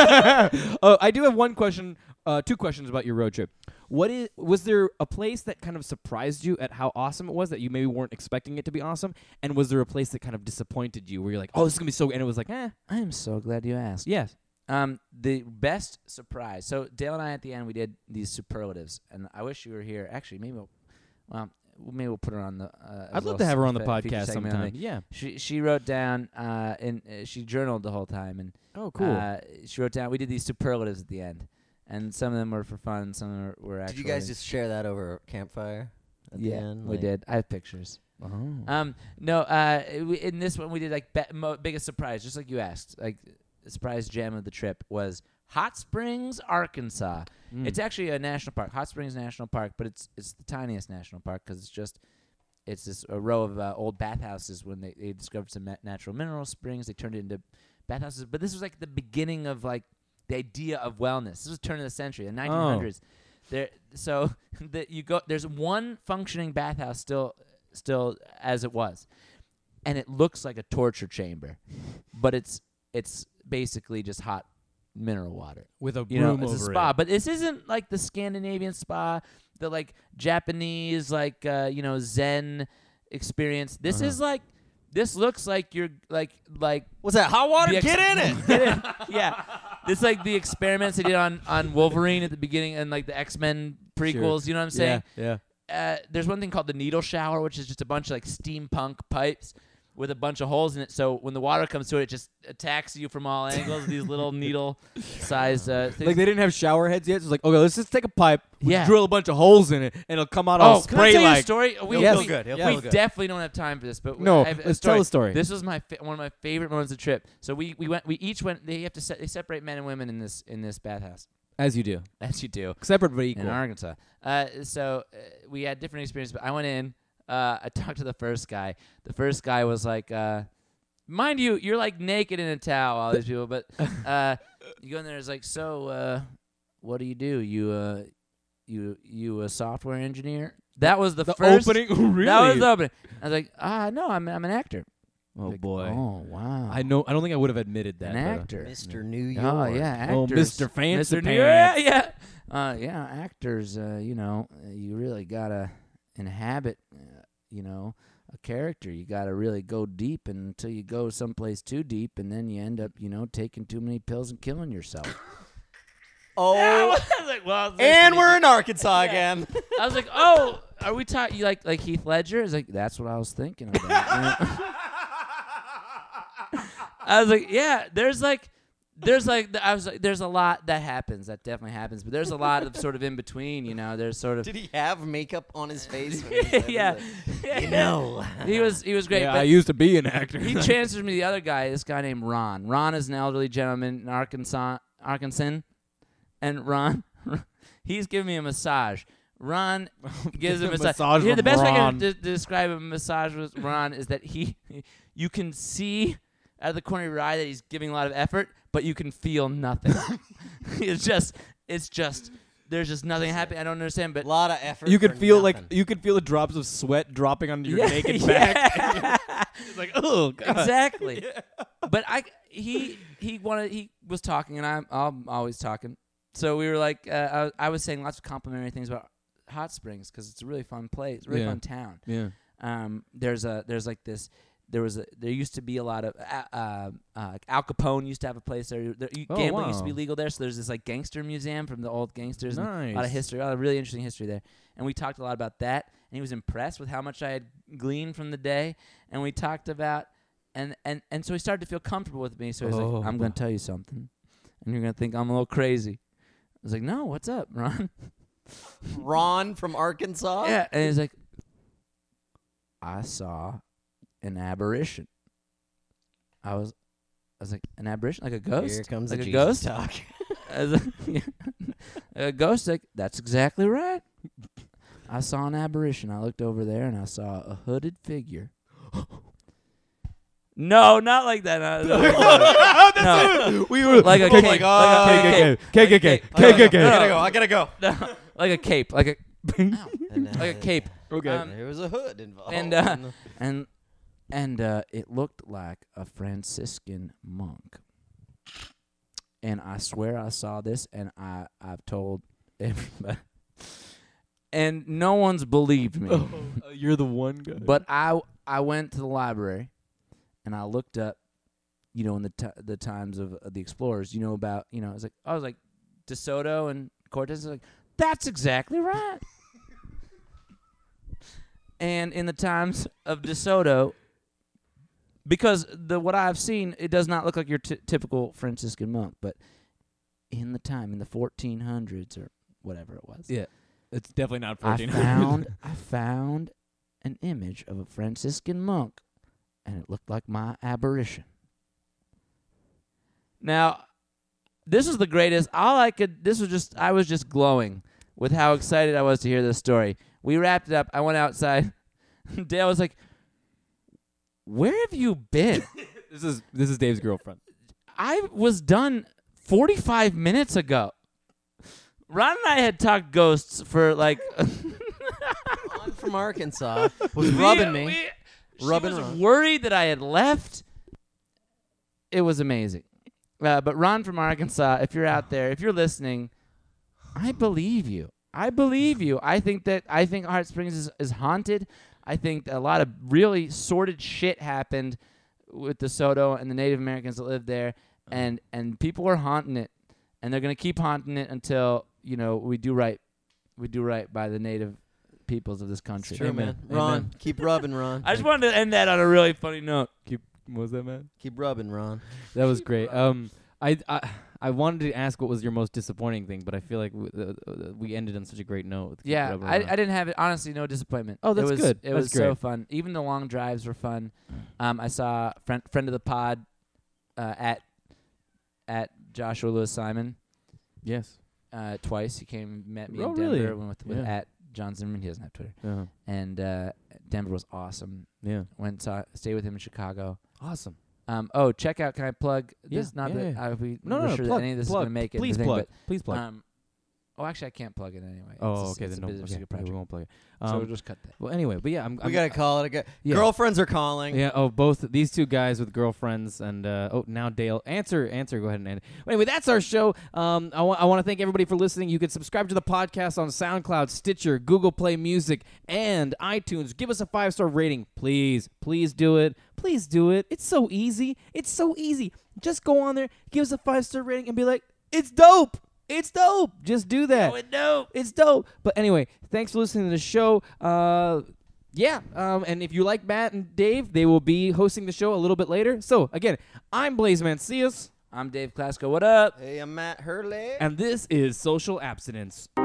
Oh, I do have one question, uh, two questions about your road trip. What is was there a place that kind of surprised you at how awesome it was that you maybe weren't expecting it to be awesome? And was there a place that kind of disappointed you where you're like, oh, this is gonna be so, and it was like, eh, I am so glad you asked. yes. Um, the best surprise. So Dale and I at the end we did these superlatives, and I wish you were here. Actually, maybe we'll, well, maybe we'll put her on the. Uh, I'd love to have her on the podcast sometime. sometime. Yeah. She she wrote down uh, and uh, she journaled the whole time, and Oh, cool. uh, she wrote down. We did these superlatives at the end, and some of them were for fun, some of them were, were actually. Did you guys just share that over a campfire at yeah, the end? we Like- did. I have pictures. Oh. Um, no, uh, we- in this one we did like be- mo- biggest surprise, just like you asked. Like the surprise gem of the trip was Hot Springs, Arkansas. Mm. It's actually a national park, Hot Springs National Park, but it's it's the tiniest national park because it's just it's this a row of uh, old bathhouses. When they, they discovered some ma- natural mineral springs, they turned it into bathhouses. But this was like the beginning of like the idea of wellness. This was turn of the century, the nineteen hundreds. There, so that you go, there's one functioning bathhouse still, still as it was, and it looks like a torture chamber, but it's it's basically just hot mineral water With a you know, broom it's a over spa. it. But this isn't like the Scandinavian spa, the like Japanese like uh, you know Zen experience. This Uh-huh. is like this looks like you're like like What's that? Hot water? the ex- Get in it. Get in. Yeah, this like the experiments they did on on Wolverine at the beginning and like the X-Men prequels. You know what I'm saying? Yeah, yeah. Uh, there's one thing called the needle shower, which is just a bunch of like steampunk pipes with a bunch of holes in it. So when the water comes to it, it just attacks you from all angles. These little needle-sized uh, things. Like they didn't have shower heads yet. So it's like, okay, let's just take a pipe, we Yeah. drill a bunch of holes in it, and it'll come out all Oh, can I spray tell you a like. story? We, Yes. feel we, good. He'll we feel good. definitely don't have time for this, but No, I have a let's story. tell the story. This was my fa- one of my favorite moments of the trip. So we, we went. We each went. They have to se- they separate men and women in this in this bathhouse, As you do, as you do separate but in equal. Arkansas. Uh, so uh, we had different experiences. But I went in. Uh, I talked to the first guy. The first guy was like, uh, mind you, you're like naked in a towel, all these people. But uh, you go in there. It's like, so uh, what do you do? You uh, you you a software engineer? That was the, The first opening, really? That was the opening. I was like, ah, no, I'm I'm an actor. Oh Like, boy. Oh wow. I know. I don't think I would have admitted that. an but- actor. Mister New York. Oh yeah, Oh, actors. Mister Fancy Mister New- Pants. Yeah, yeah. Uh, yeah, actors. Uh, you know, uh, you really gotta inhabit, uh, you know, a character. You gotta really go deep until you go someplace too deep, and then you end up, you know, taking too many pills and killing yourself. Oh, I was like, well, and listen, we're you- in Arkansas again. I was like, oh, are we talking? You like like Heath Ledger? Is like that's what I was thinking about. You know? I was like, yeah, there's like, there's like, th- I was like, there's a lot that happens. That definitely happens. But there's a lot of sort of in between, you know. There's sort of, Did he have makeup on his face? when he said yeah, it? You know. he was he was great. Yeah, but I used to be an actor. he transfers me to the other guy. This guy named Ron. Ron is an elderly gentleman in Arkansas, Arkansas, and Ron, he's giving me a massage. Ron gives a a massage. massage Here, the from best way I Ron. can de- describe a massage with Ron is that he, you can see out of the corner of your eye that he's giving a lot of effort, but you can feel nothing. it's just, it's just, there's just nothing happening. I don't understand, but A lot of effort. You could for feel nothing. like you could feel the drops of sweat dropping onto your Yeah, naked yeah. back. It's like, oh god. exactly. But I, he, he wanted, he was talking, and I'm, I'm always talking. So we were like, uh, I, I was saying lots of complimentary things about Hot Springs because it's a really fun place, really Yeah. fun town. Yeah. Um, there's a, there's like this. There was a, there used to be a lot of uh, uh, uh, Al Capone used to have a place there. there you, Oh, gambling used to be wow. legal there, so there's this like gangster museum from the old gangsters. And a lot of Nice. history, a lot of really interesting history there. And we talked a lot about that. And he was impressed with how much I had gleaned from the day. And we talked about, and and and so he started to feel comfortable with me. So he's Oh. like, "I'm going to tell you something, and you're going to think I'm a little crazy." I was like, "No, what's up, Ron?" Ron from Arkansas. Yeah, and he's like, I saw an apparition. I was, I was like, an apparition, like a ghost. Here comes like the a Jesus ghost. talk. I was like, yeah. A ghost. Like that's exactly right. I saw an apparition. I looked over there and I saw a hooded figure. No, not like that. No, no, no. We were like a Oh cape. my God. Like a cape. K K K I gotta K K go, I gotta K. go. I gotta go. No, like a cape. Like a And, uh, like a cape. Okay. Um, there was a hood involved. and uh, and and uh, it looked like a Franciscan monk. And I swear I saw this, and I I've told everybody, and no one's believed me. Oh, you're the one guy. But I I went to the library, and I looked up, you know, in the t- the times of, of the explorers, you know about, you know, I was like I was like DeSoto and Cortez. I was like, that's exactly right. And in the times of DeSoto, because the what I've seen, it does not look like your t- typical Franciscan monk, but in the time, in the fourteen hundreds or whatever it was, yeah, it's definitely not I fourteen hundred. found I found an image of a Franciscan monk, and it looked like my apparition. Now, this was the greatest. All I could. This was just. I was just glowing with how excited I was to hear this story. We wrapped it up. I went outside. Dale was like, "Where have you been?" This is this is Dave's girlfriend. I was done forty-five minutes ago. Ron and I had talked ghosts for like. Ron from Arkansas was rubbing me. We, she Rubbing was Ron. worried that I had left. It was amazing. Uh, but Ron from Arkansas, if you're out there, if you're listening, I believe you. I believe you. I think that I think Hot Springs is, is haunted. I think a lot of really sordid shit happened with DeSoto and the Native Americans that lived there, and and people are haunting it, and they're gonna keep haunting it until you know we do right, we do right by the Native peoples of this country. It's true, Amen. man. Ron, Amen. keep rubbing, Ron. I just wanted to end that on a really funny note. Keep what was that, man? Keep rubbing, Ron. That was great. Um, I, I I wanted to ask what was your most disappointing thing, but I feel like w- uh, uh, we ended on such a great note. with Keep Yeah, Rubbing I, Around. I didn't have it. Honestly, no disappointment. Oh, that's it was, good. It That's was so great. fun. Even the long drives were fun. Um, I saw friend friend of the pod uh, at at Joshua Lewis Simon Yes. uh, twice. He came, met me Oh, in Denver. really? Went with, with Yeah. at John Zimmerman. He doesn't have Twitter. Uh-huh. And uh, Denver was awesome. Yeah. Went saw stayed with him in Chicago. Awesome. Um, oh, check out. Can I plug this? Yeah, Not yeah, that yeah. uh, we No, we're no, no. sure plug, that any of this plug. is gonna make it. Please the thing, plug. but, Please plug. Um, oh, actually, I can't plug it anyway. oh, It's just- okay. it's Then a no. bus- it's a Okay, secret we project. won't plug it. So Um, we'll just cut that. well, anyway, but yeah, I'm. We I'm gotta call it a good. Yeah. Girlfriends are calling. Yeah. Oh, both these two guys with girlfriends, and uh, oh, now Dale. Answer, answer. Go ahead and end it. Well, anyway, that's our show. Um, I want I want to thank everybody for listening. You can subscribe to the podcast on SoundCloud, Stitcher, Google Play Music, and iTunes. Give us a five star rating, please. Please do it. Please do it. It's so easy. It's so easy. Just go on there, give us a five star rating, and be like, "It's dope. It's dope." Just do that. Oh, it's dope. It's dope. But anyway, thanks for listening to the show. Uh, yeah, um, and if you like Matt and Dave, they will be hosting the show a little bit later. So, again, I'm Blaze Mancias, I'm Dave Klasko. What up? Hey, I'm Matt Hurley. and this is Social Abstinence.